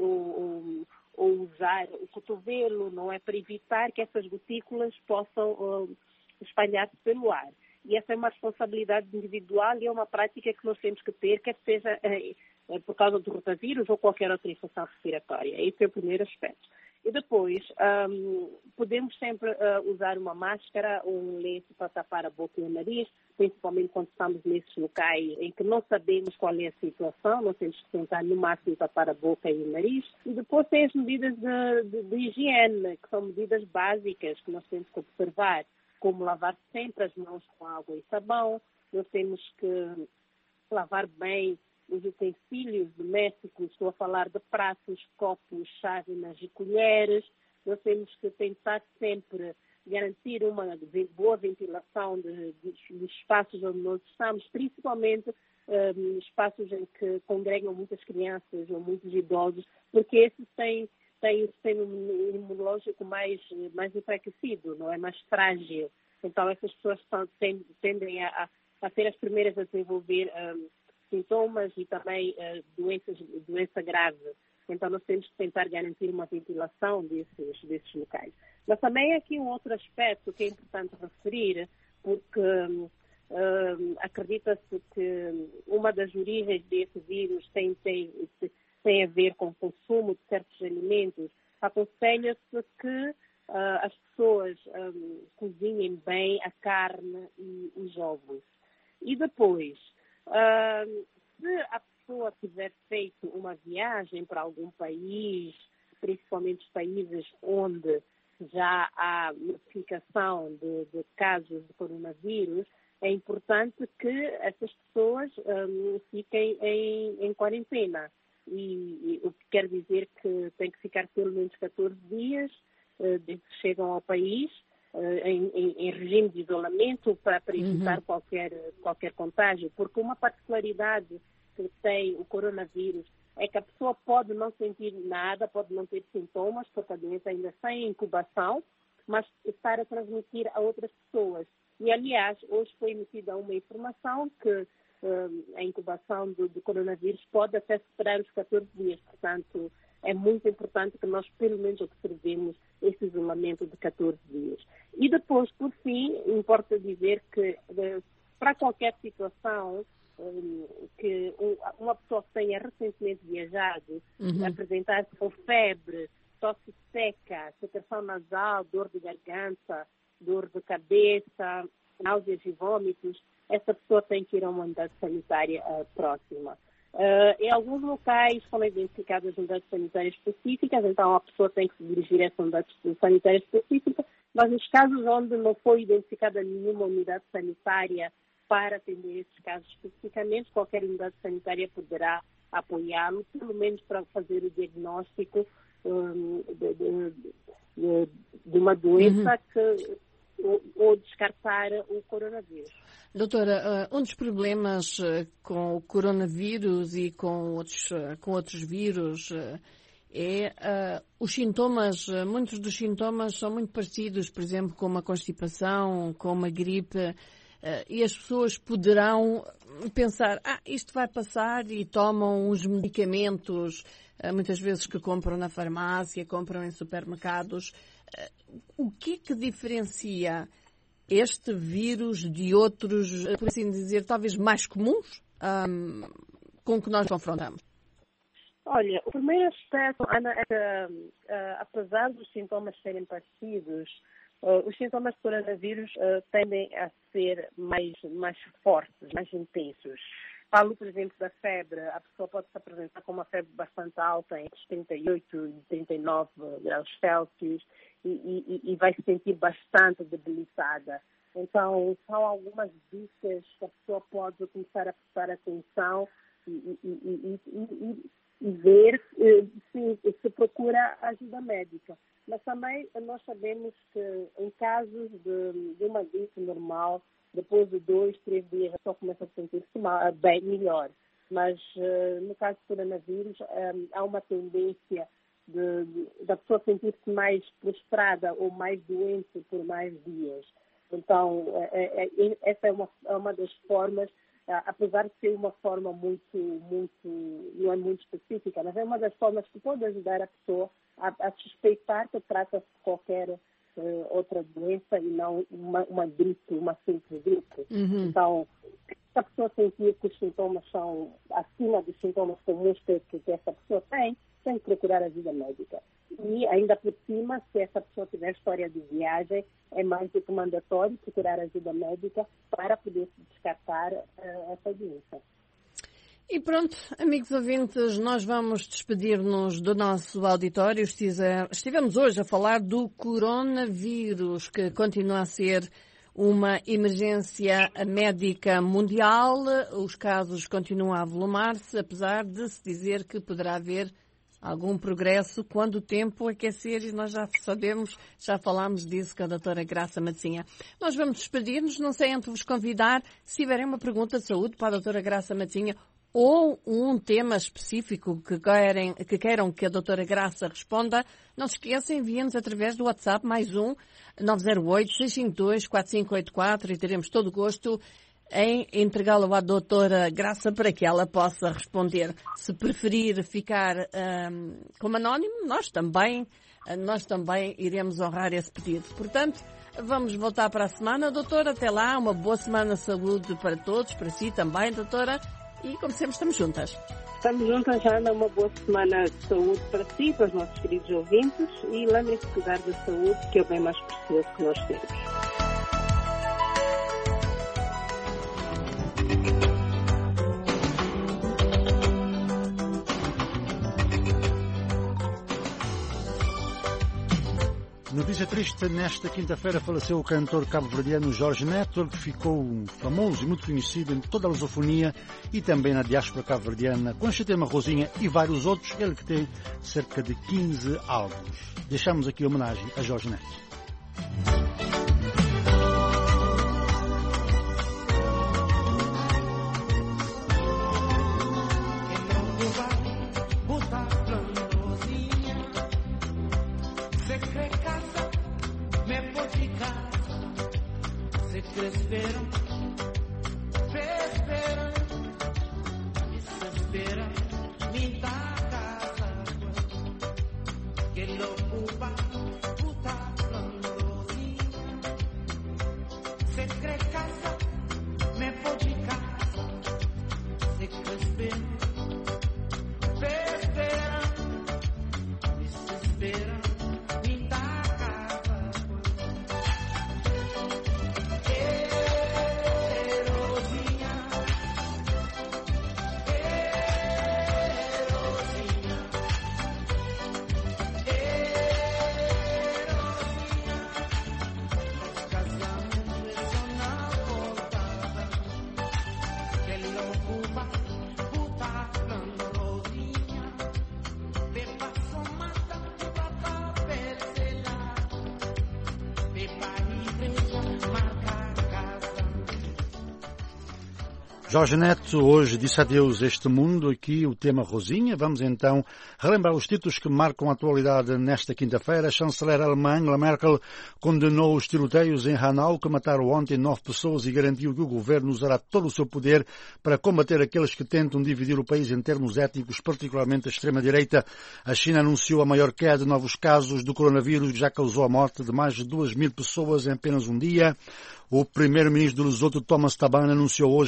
ou, ou usar o cotovelo, não é? Para evitar que essas gotículas possam uh, espalhar-se pelo ar. E essa é uma responsabilidade individual e é uma prática que nós temos que ter, quer seja uh, por causa do rotavírus ou qualquer outra infecção respiratória. Esse é o primeiro aspecto. E depois, um, podemos sempre uh, usar uma máscara ou um lenço para tapar a boca e o nariz, principalmente quando estamos nesses locais em que não sabemos qual é a situação, nós temos que tentar no máximo tapar a boca e o nariz. E depois tem as medidas de, de, de higiene, que são medidas básicas que nós temos que observar, como lavar sempre as mãos com água e sabão, nós temos que lavar bem os utensílios domésticos, estou a falar de pratos, copos, chávenas e colheres. Nós temos que tentar sempre garantir uma boa ventilação de, de, dos espaços onde nós estamos, principalmente um, espaços em que congregam muitas crianças ou muitos idosos, porque esses têm, têm o sistema imunológico mais, mais enfraquecido, não é? Mais frágil. Então, essas pessoas tendem a, a ser as primeiras a desenvolver um, sintomas e também uh, doenças, doença grave. Então, nós temos que tentar garantir uma ventilação desses, desses locais. Mas também há aqui um outro aspecto que é importante referir, porque uh, acredita-se que uma das origens desse vírus tem, tem, tem a ver com o consumo de certos alimentos. Aconselha-se que uh, as pessoas um, cozinhem bem a carne e os ovos. E depois, Uh, se a pessoa tiver feito uma viagem para algum país, principalmente os países onde já há notificação de, de casos de coronavírus, é importante que essas pessoas um, fiquem em, em quarentena. E, e o que quer dizer que tem que ficar pelo menos catorze dias uh, desde que chegam ao país, Em, em, em regime de isolamento para, para evitar uhum. qualquer, qualquer contágio, porque uma particularidade que tem o coronavírus é que a pessoa pode não sentir nada, pode não ter sintomas, porque a doença ainda está em incubação, mas estar a transmitir a outras pessoas. E, aliás, hoje foi emitida uma informação que um, a incubação do, do coronavírus pode até superar os catorze dias, portanto, é muito importante que nós, pelo menos, observemos esse isolamento de catorze dias. E depois, por fim, importa dizer que, para qualquer situação que uma pessoa tenha recentemente viajado, uhum. apresentar-se com febre, tosse seca, secreção nasal, dor de garganta, dor de cabeça, náuseas e vômitos, essa pessoa tem que ir a uma unidade sanitária uh, próxima. Uh, em alguns locais foram identificadas unidades sanitárias específicas, então a pessoa tem que se dirigir a essa unidade sanitária específica, mas nos casos onde não foi identificada nenhuma unidade sanitária para atender esses casos especificamente, qualquer unidade sanitária poderá apoiá-lo, pelo menos para fazer o diagnóstico um, de, de, de, de uma doença uhum. que, ou, ou descartar o coronavírus. Doutora, um dos problemas com o coronavírus e com outros, com outros vírus é uh, os sintomas, muitos dos sintomas são muito parecidos, por exemplo, com uma constipação, com uma gripe, uh, e as pessoas poderão pensar, ah, isto vai passar e tomam os medicamentos, uh, muitas vezes que compram na farmácia, compram em supermercados. Uh, o que é que diferencia este vírus de outros, por assim dizer, talvez mais comuns? um, com que nós confrontamos? Olha, o primeiro aspecto, Ana, é que, uh, apesar dos sintomas serem parecidos, uh, os sintomas do coronavírus uh, tendem a ser mais, mais fortes, mais intensos. Falo, por exemplo, da febre. A pessoa pode se apresentar com uma febre bastante alta, entre trinta e oito e trinta e nove graus Celsius, e, e, e vai se sentir bastante debilitada. Então, são algumas dicas que a pessoa pode começar a prestar atenção e, e, e, e, e, e ver se, se procura ajuda médica. Mas também nós sabemos que em casos de, de uma gripe normal, depois de dois, três dias, a pessoa começa a sentir-se bem melhor. Mas uh, no caso do coronavírus, um, há uma tendência de, de, da pessoa sentir-se mais prostrada ou mais doente por mais dias. Então, é, é, essa é uma, é uma das formas, uh, apesar de ser uma forma muito, muito, não é muito específica, mas é uma das formas que pode ajudar a pessoa a, a suspeitar que trata-se de qualquer uh, outra doença e não uma, uma gripe, uma simples gripe. Uhum. Então, se a pessoa sentir que os sintomas são acima dos sintomas comuns que, que essa pessoa tem, tem que procurar ajuda médica. E, ainda por cima, se essa pessoa tiver história de viagem, é mais do que mandatório procurar ajuda médica para poder descartar uh, essa doença. E pronto, amigos ouvintes, nós vamos despedir-nos do nosso auditório. Estivemos hoje a falar do coronavírus, que continua a ser uma emergência médica mundial. Os casos continuam a avolumar-se, apesar de se dizer que poderá haver algum progresso quando o tempo aquecer, e nós já sabemos, já falámos disso com a doutora Graça Matosinha. Nós vamos despedir-nos, não sei antes vos convidar, se tiverem uma pergunta de saúde para a doutora Graça Matosinha ou um tema específico que querem, que queiram que a doutora Graça responda, não se esqueçam, enviem-nos através do WhatsApp mais um, nove zero oito, seis cinco dois, quatro cinco oito quatro, e teremos todo o gosto em entregá-lo à doutora Graça para que ela possa responder. Se preferir ficar um, como anónimo, nós também, nós também iremos honrar esse pedido. Portanto, vamos voltar para a semana, doutora. Até lá, uma boa semana de saúde para todos, para si também, doutora. E, como sempre, estamos juntas. Estamos juntas, Ana. Uma boa semana de saúde para si, para os nossos queridos ouvintes. E lembrem-se de cuidar da saúde, que é o bem mais precioso que nós temos. Notícia triste, nesta quinta-feira faleceu o cantor cabo-verdiano Jorge Neto, que ficou famoso e muito conhecido em toda a lusofonia e também na diáspora cabo-verdiana, com este tema Rosinha e vários outros, ele que tem cerca de quinze álbuns. Deixamos aqui a homenagem a Jorge Neto. Jorge Neto hoje disse adeus a este mundo, aqui o tema Rosinha. Vamos então relembrar os títulos que marcam a atualidade nesta quinta-feira. A chanceler alemã Angela Merkel condenou os tiroteios em Hanau, que mataram ontem nove pessoas, e garantiu que o governo usará todo o seu poder para combater aqueles que tentam dividir o país em termos étnicos, particularmente a extrema-direita. A China anunciou a maior queda de novos casos do coronavírus, que já causou a morte de mais de duas mil pessoas em apenas um dia. O primeiro-ministro do Lesoto, Thomas Tabane, anunciou hoje que abandonou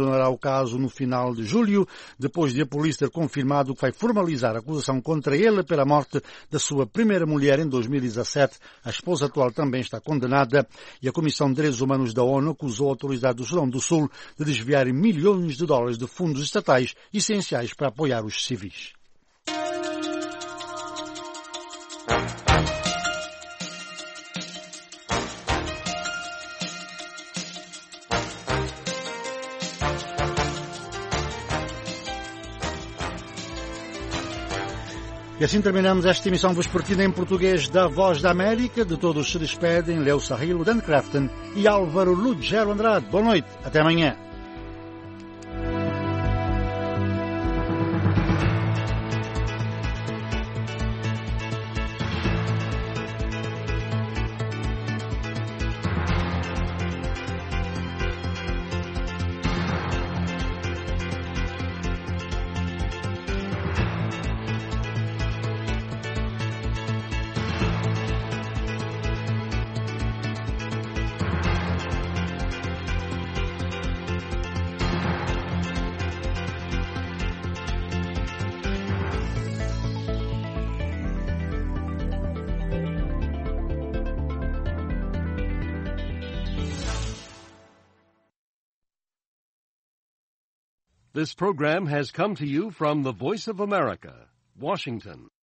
abandonará o caso no final de julho, depois de a polícia ter confirmado que vai formalizar a acusação contra ele pela morte da sua primeira mulher em dois mil e dezassete. A esposa atual também está condenada e a Comissão de Direitos Humanos da ONU acusou a autoridade do Sudão do Sul de desviar milhões de dólares de fundos estatais essenciais para apoiar os civis. E assim terminamos esta emissão vespertina em português da Voz da América. De todos se despedem Leo Sarrilo, Dan Crafton e Álvaro Lugero Andrade. Boa noite, até amanhã. This program has come to you from the Voice of America, Washington.